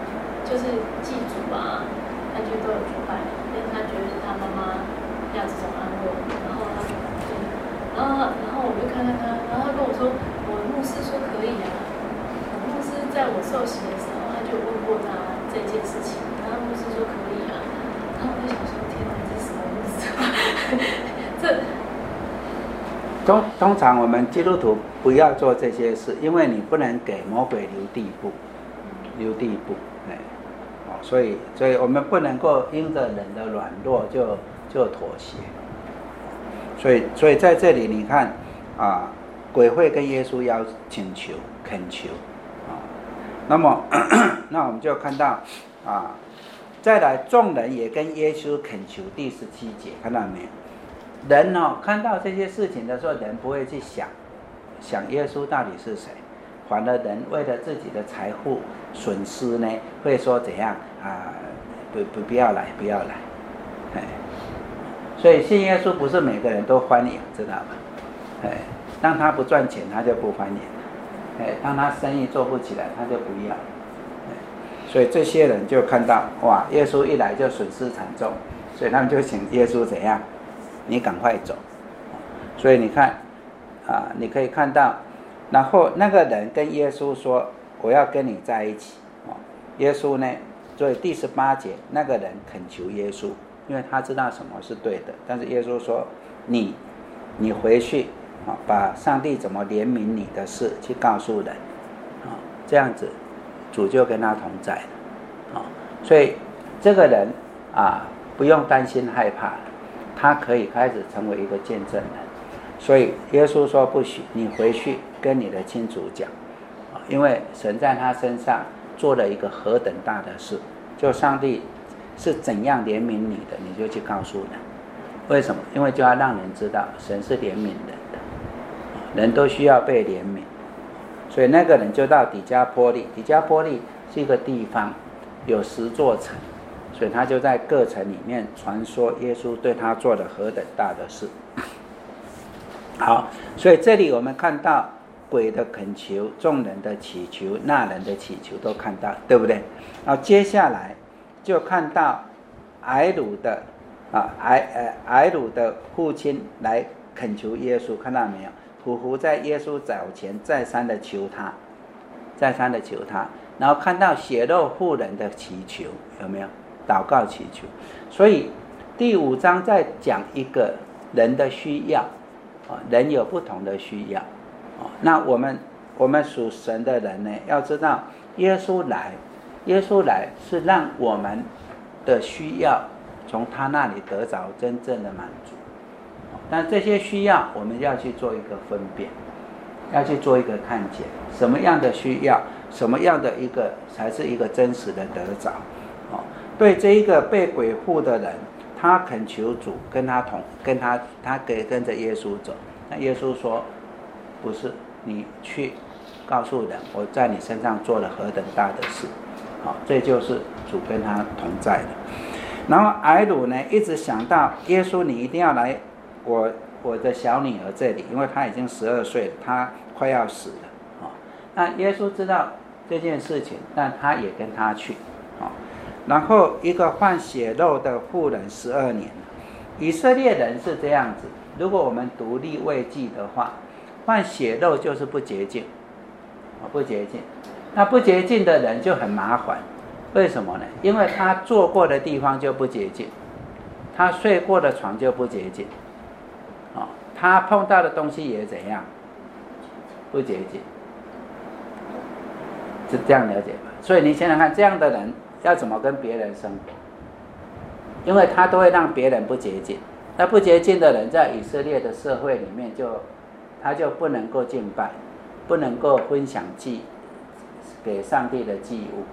就是祭祖啊，他就都有去拜，因为他觉得他妈妈要这种安慰，然后他就就，然后然后我就看看他，然后他跟我说，我牧师说可以啊，我牧师在我受洗的时候，他就问过他这件事情，然后牧师说可以啊，然后我就想说，天哪，这是什么牧师？这。 通通常我们基督徒不要做这些事，因为你不能给魔鬼留地步，留地步，哎，哦，所以所以我们不能够因着人的软弱就就妥协，所以所以在这里你看啊，鬼会跟耶稣要请求恳求啊，那么那我们就看到啊，再来众人也跟耶稣恳求，第十七节看到没有？人哦，看到这些事情的时候，人不会去想，想耶稣到底是谁，反而人为了自己的财富损失呢，会说怎样啊？不不不要来，不要来，哎，所以信耶稣不是每个人都欢迎，知道吗？哎，当他不赚钱，他就不欢迎，哎，当他生意做不起来，他就不要，哎，所以这些人就看到哇，耶稣一来就损失惨重，所以他们就请耶稣怎样？你赶快走，所以你看啊，你可以看到，然后那个人跟耶稣说：“我要跟你在一起。”哦，耶稣呢，所以第十八节那个人恳求耶稣，因为他知道什么是对的，但是耶稣说：“你，你回去啊，把上帝怎么怜悯你的事去告诉人，啊，这样子，主就跟他同在了，啊，所以这个人啊，不用担心害怕。”他可以开始成为一个见证人，所以耶稣说不许你回去跟你的亲属讲，因为神在他身上做了一个何等大的事，就上帝是怎样怜悯你的，你就去告诉人。为什么？因为就要让人知道神是怜悯人的，人都需要被怜悯，所以那个人就到底加波利，底加波利是一个地方，有十座城。所以他就在各城里面传说耶稣对他做了何等大的事。好，所以这里我们看到鬼的恳求、众人的祈求、那人的祈求都看到，对不对？然后接下来就看到埃鲁的啊埃呃埃鲁的父亲来恳求耶稣，看到没有？匍匐在耶稣脚前，再三的求他，再三的求他，然后看到血肉妇人的祈求，有没有？祷告祈求，所以第五章在讲一个人的需要，人有不同的需要，那我们我们属神的人呢，要知道耶稣来，耶稣来是让我们的需要从他那里得着真正的满足，但这些需要我们要去做一个分辨，要去做一个看见，什么样的需要，什么样的一个才是一个真实的得着。对这一个被鬼附的人，他恳求主跟他同跟他他给跟着耶稣走，那耶稣说不是，你去告诉人我在你身上做了何等大的事，好，这就是主跟他同在的。然后埃鲁呢一直想到耶稣你一定要来我我的小女儿这里，因为她已经十二岁了，她快要死了，哦，那耶稣知道这件事情，但他也跟他去，哦，然后一个患血肉的妇人十二年，以色列人是这样子，如果我们读利未记的话，患血肉就是不洁净，不洁净，那不洁净的人就很麻烦，为什么呢？因为他坐过的地方就不洁净，他睡过的床就不洁净，哦，他碰到的东西也怎样？不洁净，是这样了解吧？所以你想想看，这样的人要怎么跟别人生活？因为他都会让别人不洁净，那不洁净的人在以色列的社会里面就他就不能够敬拜，不能够分享祭给上帝的祭物，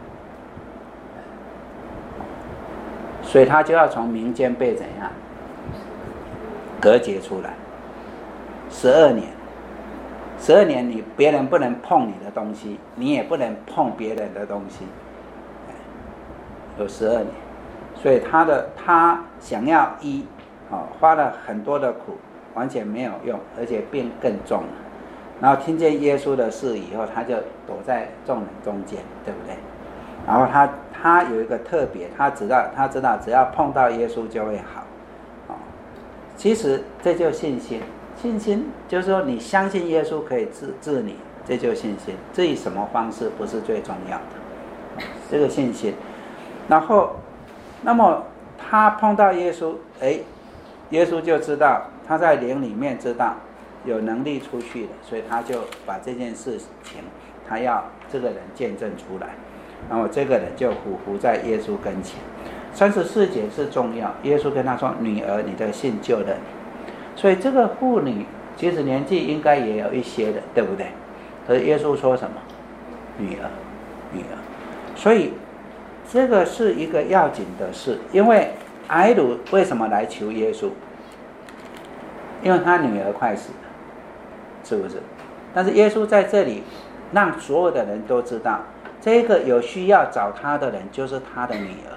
所以他就要从民间被怎样隔绝出来。十二年，十二年你别人不能碰你的东西，你也不能碰别人的东西，有十二年，所以他的他想要医，哦，花了很多的苦，完全没有用，而且病更重了。然后听见耶稣的事以后，他就躲在众人中间，对不对？然后他他有一个特别，他知道他知道只要碰到耶稣就会好。哦，其实这就是信心。信心就是说你相信耶稣可以治治你，这就是信心。至于什么方式不是最重要的，这个信心。然后，那么他碰到耶稣，哎，耶稣就知道他在灵里面知道有能力出去的，所以他就把这件事情，他要这个人见证出来。然后这个人就匍匐在耶稣跟前。三十四节是重要，耶稣跟他说：“女儿，你的信救了你。”所以这个妇女其实年纪应该也有一些的，对不对？可是耶稣说什么？女儿，女儿。所以这个是一个要紧的事，因为睚鲁为什么来求耶稣？因为他女儿快死了，是不是？但是耶稣在这里让所有的人都知道，这个有需要找他的人就是他的女儿。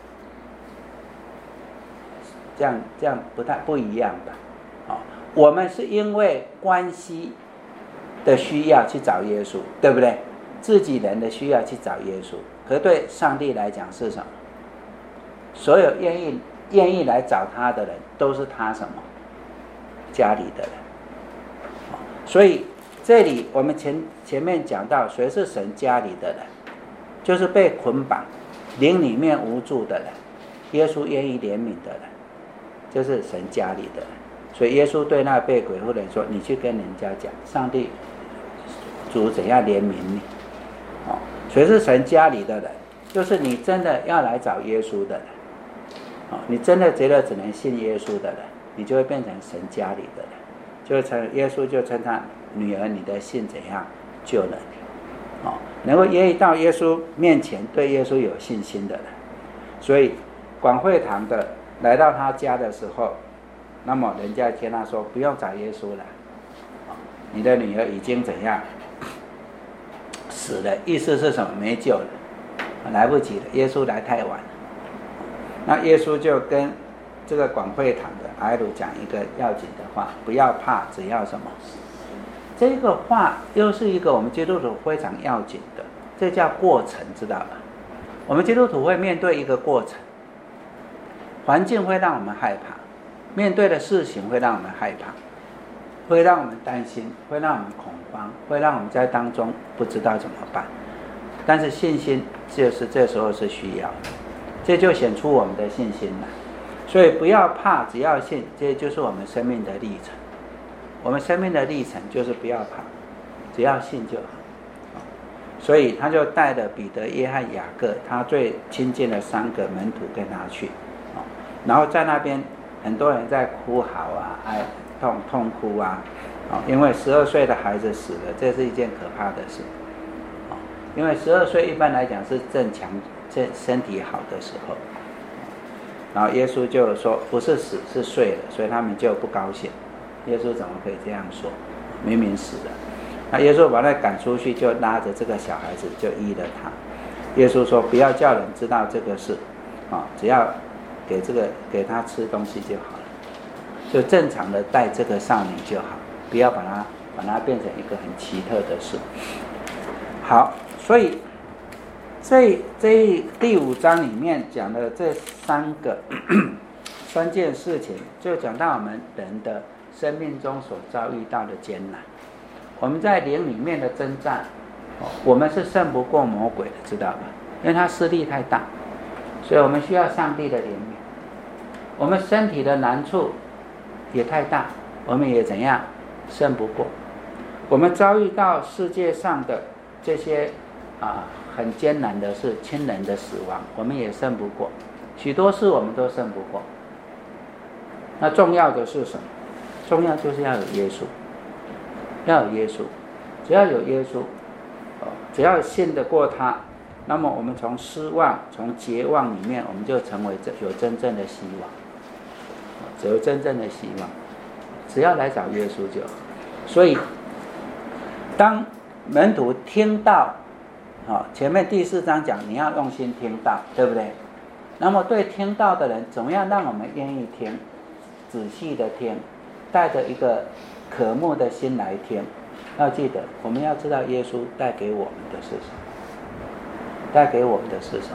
这样这样不太不一样吧？哦，我们是因为关系的需要去找耶稣，对不对？自己人的需要去找耶稣，可对上帝来讲是什么？所有愿意愿意来找他的人，都是他什么？家里的人。哦，所以这里我们前前面讲到，谁是神家里的人？就是被捆绑、灵里面无助的人，耶稣愿意怜悯的人，就是神家里的人。所以耶稣对那被鬼妇人说：“你去跟人家讲，上帝主怎样怜悯你。”哦，所以是神家里的人，就是你真的要来找耶稣的人。哦，你真的觉得只能信耶稣的人，你就会变成神家里的人，就称耶稣就称他女儿，你的信怎样救了你。哦，能够愿意到耶稣面前，对耶稣有信心的人。所以广会堂的来到他家的时候，那么人家跟他说：“不用找耶稣了，你的女儿已经怎样死了。”意思是什么？没救了，来不及了。耶稣来太晚了。那耶稣就跟这个广会堂的睚鲁讲一个要紧的话：不要怕，只要什么？这个话又是一个我们基督徒非常要紧的，这叫过程，知道吧？我们基督徒会面对一个过程，环境会让我们害怕，面对的事情会让我们害怕，会让我们担心，会让我们恐慌，会让我们在当中不知道怎么办。但是信心就是这时候是需要的，这就显出我们的信心来。所以不要怕，只要信，这就是我们生命的历程。我们生命的历程就是不要怕，只要信就好。所以他就带着彼得、约翰、雅各，他最亲近的三个门徒跟他去。然后在那边很多人在哭嚎啊，哀痛痛哭啊，因为十二岁的孩子死了，这是一件可怕的事。因为十二岁一般来讲是正强、正身体好的时候。然后耶稣就说不是死是睡了，所以他们就不高兴。耶稣怎么可以这样说？明明死了。那耶稣把他赶出去，就拉着这个小孩子就医了他。耶稣说不要叫人知道这个事，啊，只要给这个给他吃东西就好了，就正常的带这个少女就好，不要把它把它变成一个很奇特的事。好，所以这这第五章里面讲的这三个三件事情，就讲到我们人的生命中所遭遇到的艰难，我们在灵里面的征战，我们是胜不过魔鬼的，知道吧？因为他势力太大，所以我们需要上帝的怜悯。我们身体的难处也太大，我们也怎样胜不过。我们遭遇到世界上的这些啊很艰难的事，亲人的死亡，我们也胜不过。许多事我们都胜不过。那重要的是什么？重要就是要有耶稣，要有耶稣。只要有耶稣，只要信得过他，那么我们从失望、从绝望里面，我们就成为有真正的希望，只有真正的希望。只要来找耶稣就好。所以，当门徒听到，啊，前面第四章讲你要用心听到，对不对？那么对听到的人，怎么样让我们愿意听，仔细的听，带着一个渴慕的心来听？要记得，我们要知道耶稣带给我们的是什么，带给我们的是什么。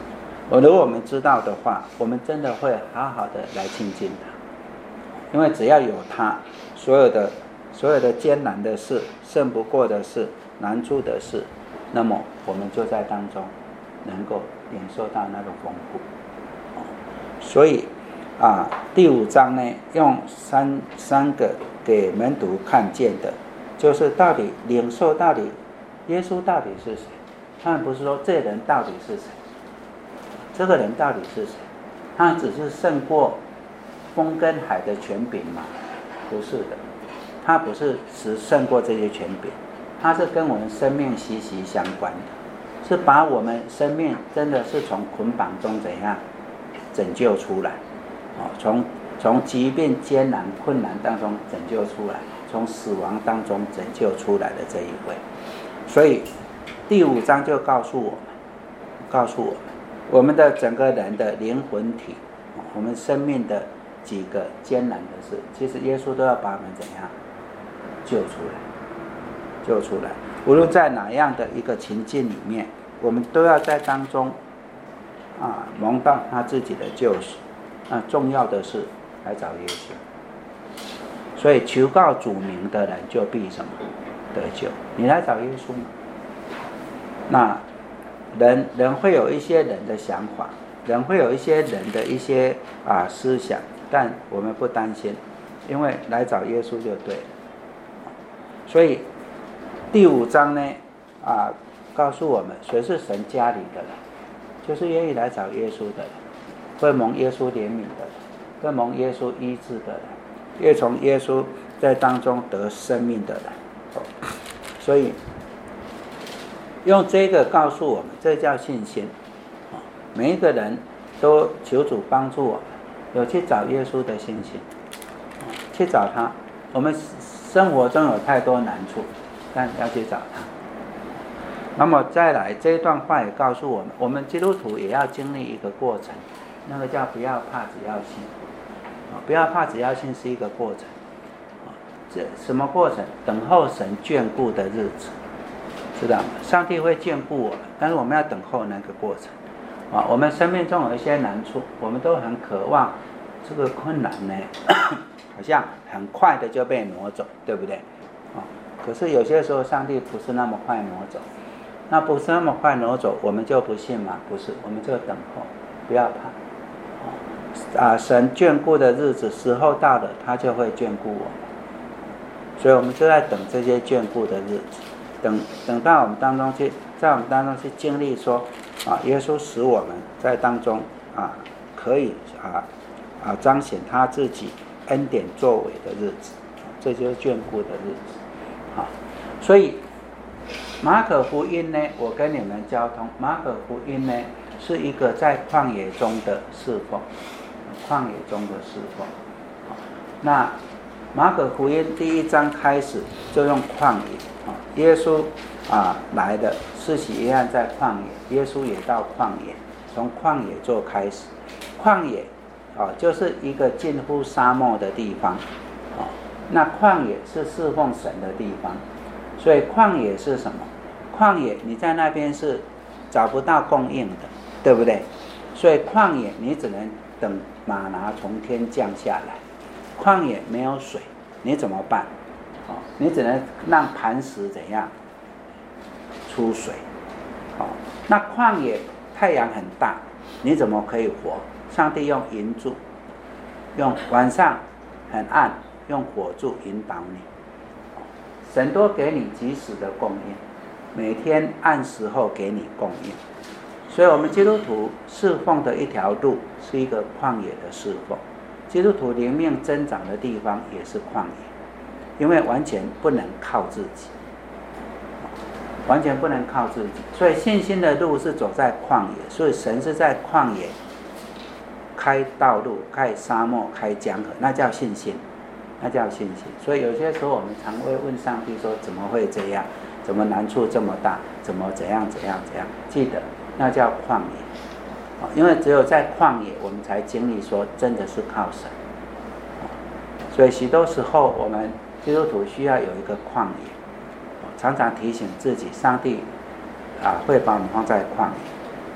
我如果我们知道的话，我们真的会好好的来亲近他，因为只要有他，所有的所有的艰难的事、胜不过的事、难处的事，那么我们就在当中能够领受到那个丰富。所以啊，第五章呢，用三三个给门徒看见的，就是到底领受到底耶稣到底是谁？他们不是说这人到底是谁，这个人到底是谁？他只是胜过风跟海的权柄吗？不是的，他不是只胜过这些权柄，他是跟我们生命息息相关的，是把我们生命真的是从捆绑中怎样拯救出来，哦，从从疾病艰难困难当中拯救出来，从死亡当中拯救出来的这一位。所以第五章就告诉我们，告诉我们，我们的整个人的灵魂体，我们生命的几个艰难的事，其实耶稣都要把我们怎样救出来，救出来。无论在哪样的一个情境里面，我们都要在当中啊蒙到他自己的救赎。那重要的是来找耶稣。所以求告主名的人就必什么得救。你来找耶稣嘛？那人人会有一些人的想法，人会有一些人的一些啊思想，但我们不担心，因为来找耶稣就对了。所以第五章呢啊告诉我们，谁是神家里的人，就是愿意来找耶稣的人，会蒙耶稣怜悯的人，会蒙耶稣医治的人，越从耶稣在当中得生命的人。所以用这个告诉我们，这叫信心。每一个人都求主帮助我们，有去找耶稣的信心，去找他。我们生活中有太多难处，但要去找他。那么再来这一段话也告诉我们，我们基督徒也要经历一个过程，那个叫不要怕，只要信。不要怕，只要信是一个过程。这什么过程？等候神眷顾的日子，知道吗？上帝会眷顾我们，但是我们要等候那个过程。啊，我们生命中有一些难处，我们都很渴望这个困难呢，好像很快的就被挪走，对不对？啊，可是有些时候上帝不是那么快挪走，那不是那么快挪走，我们就不信吗？不是，我们就等候，不要怕。啊，神眷顾的日子时候到了，他就会眷顾我们。所以我们就在等这些眷顾的日子，等等到我们当中去，在我们当中去经历说，啊，耶稣使我们在当中啊，可以啊啊彰显他自己恩典作为的日子，这就是眷顾的日子。好，所以马可福音呢，我跟你们交通，马可福音呢是一个在旷野中的侍奉，旷野中的侍奉。那马可福音第一章开始就用旷野，耶稣啊来的，施洗约翰在旷野，耶稣也到旷野，从旷野做开始。旷野啊就是一个近乎沙漠的地方，啊，那旷野是侍奉神的地方，所以旷野是什么？旷野你在那边是找不到供应的，对不对？所以旷野你只能等玛拿从天降下来。旷野没有水，你怎么办？哦，你只能让磐石怎样出水。哦，那旷野太阳很大，你怎么可以活？上帝用银柱，用晚上很暗，用火柱引导你。神多给你及时的供应，每天按时候给你供应。所以我们基督徒侍奉的一条路是一个旷野的侍奉。基督徒灵命增长的地方也是旷野，因为完全不能靠自己，完全不能靠自己，所以信心的路是走在旷野，所以神是在旷野开道路、开沙漠、开江河，那叫信心，那叫信心。所以有些时候我们常会问上帝说：怎么会这样？怎么难处这么大？怎么怎样怎样怎样？记得那叫旷野。因为只有在旷野，我们才经历说真的是靠神。所以许多时候，我们基督徒需要有一个旷野，常常提醒自己，上帝啊会把我们放在旷野。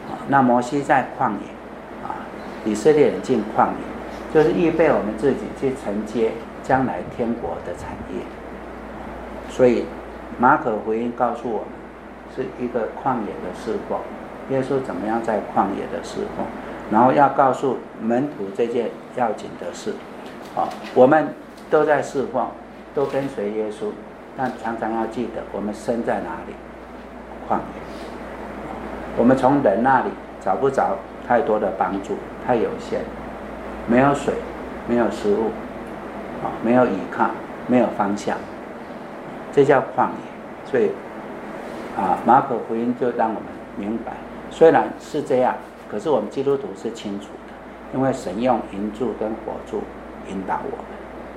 那摩西在旷野啊，以色列人进旷野，就是预备我们自己去承接将来天国的产业。所以马可福音告诉我们是一个旷野的侍奉，耶稣怎么样在旷野的侍奉，然后要告诉门徒这件要紧的事。啊，我们都在侍奉，都跟随耶稣，但常常要记得我们身在哪里？旷野。我们从人那里找不着太多的帮助，太有限，没有水，没有食物，啊，没有依靠，没有方向，这叫旷野。所以啊，马可福音就让我们明白，虽然是这样，可是我们基督徒是清楚的，因为神用银柱跟火柱引导我们。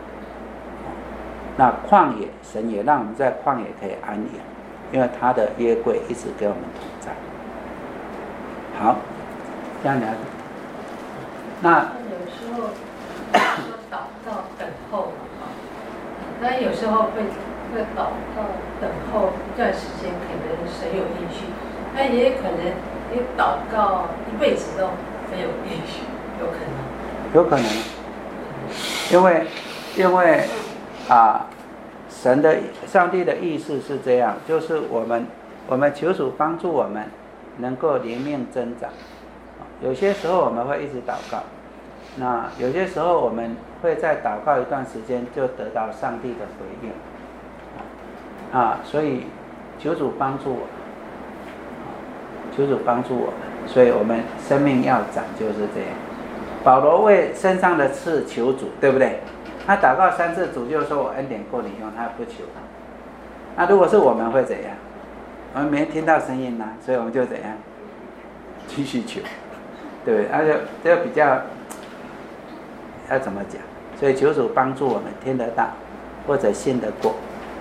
那旷野，神也让我们在旷野可以安营，因为他的约柜一直给我们同在。好，这样了解。那有时候说祷告等候嘛，但有时候会会祷告等候一段时间，可能神有应许，但也可能你祷告一辈子都没有应许，有可能。 有可能，因为因为啊，神的上帝的意思是这样，就是我们我们求主帮助我们能够灵命增长。有些时候我们会一直祷告，那有些时候我们会在祷告一段时间就得到上帝的回应啊，所以求主帮助我们，求主帮助我们，所以我们生命要长就是这样。保罗为身上的刺求主，对不对？他祷告三次，主就说我恩典够你用，他不求。那如果是我们会怎样？我们没听到声音啦，所以我们就怎样？继续求，对不对？那就就比较要怎么讲？所以求主帮助我们听得到，或者信得过。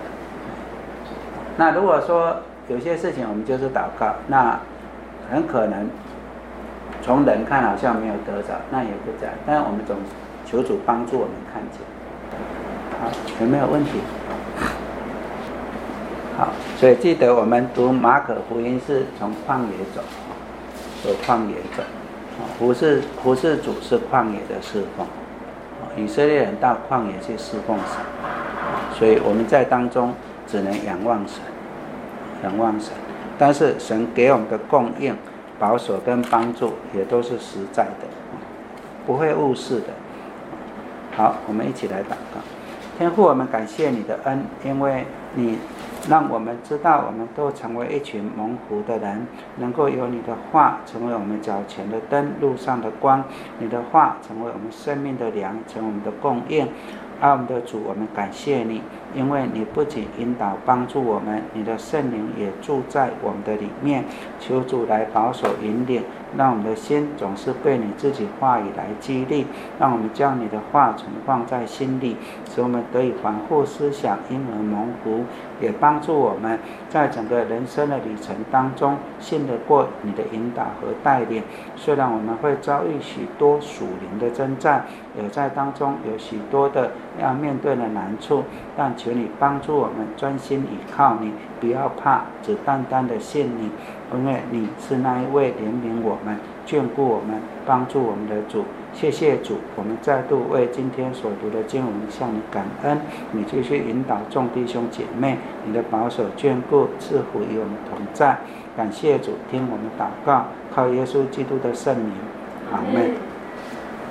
那如果说有些事情我们就是祷告，那很可能从人看好像没有得着，那也不在，但我们总求主帮助我们看见。好，有没有问题？好，所以记得我们读马可福音是从旷野走，走旷野走，不是不是主是旷野的侍奉，以色列人到旷野去侍奉神，所以我们在当中只能仰望神，仰望神，但是神给我们的供应、保守跟帮助也都是实在的，不会误事的。好，我们一起来祷告。天父，我们感谢你的恩，因为你让我们知道我们都成为一群蒙福的人，能够有你的话成为我们脚前的灯，路上的光，你的话成为我们生命的粮，成为我们的供应。爱我们的主，我们感谢你，因为你不仅引导帮助我们，你的圣灵也住在我们的里面。求主来保守引领，让我们的心总是被你自己话语来激励，让我们将你的话存放在心里，使我们得以反复思想，因而蒙福，也帮助我们在整个人生的旅程当中信得过你的引导和带领。虽然我们会遭遇许多属灵的征战，也在当中有许多的要面对的难处，但求你帮助我们专心倚靠你，不要怕，只单单的信你，因为你是那一位怜悯我们、眷顾我们、帮助我们的主。谢谢主，我们再度为今天所读的经文向你感恩。你继续引导众弟兄姐妹，你的保守眷顾赐福与我们同在。感谢主，听我们祷告，靠耶稣基督的圣名，阿们。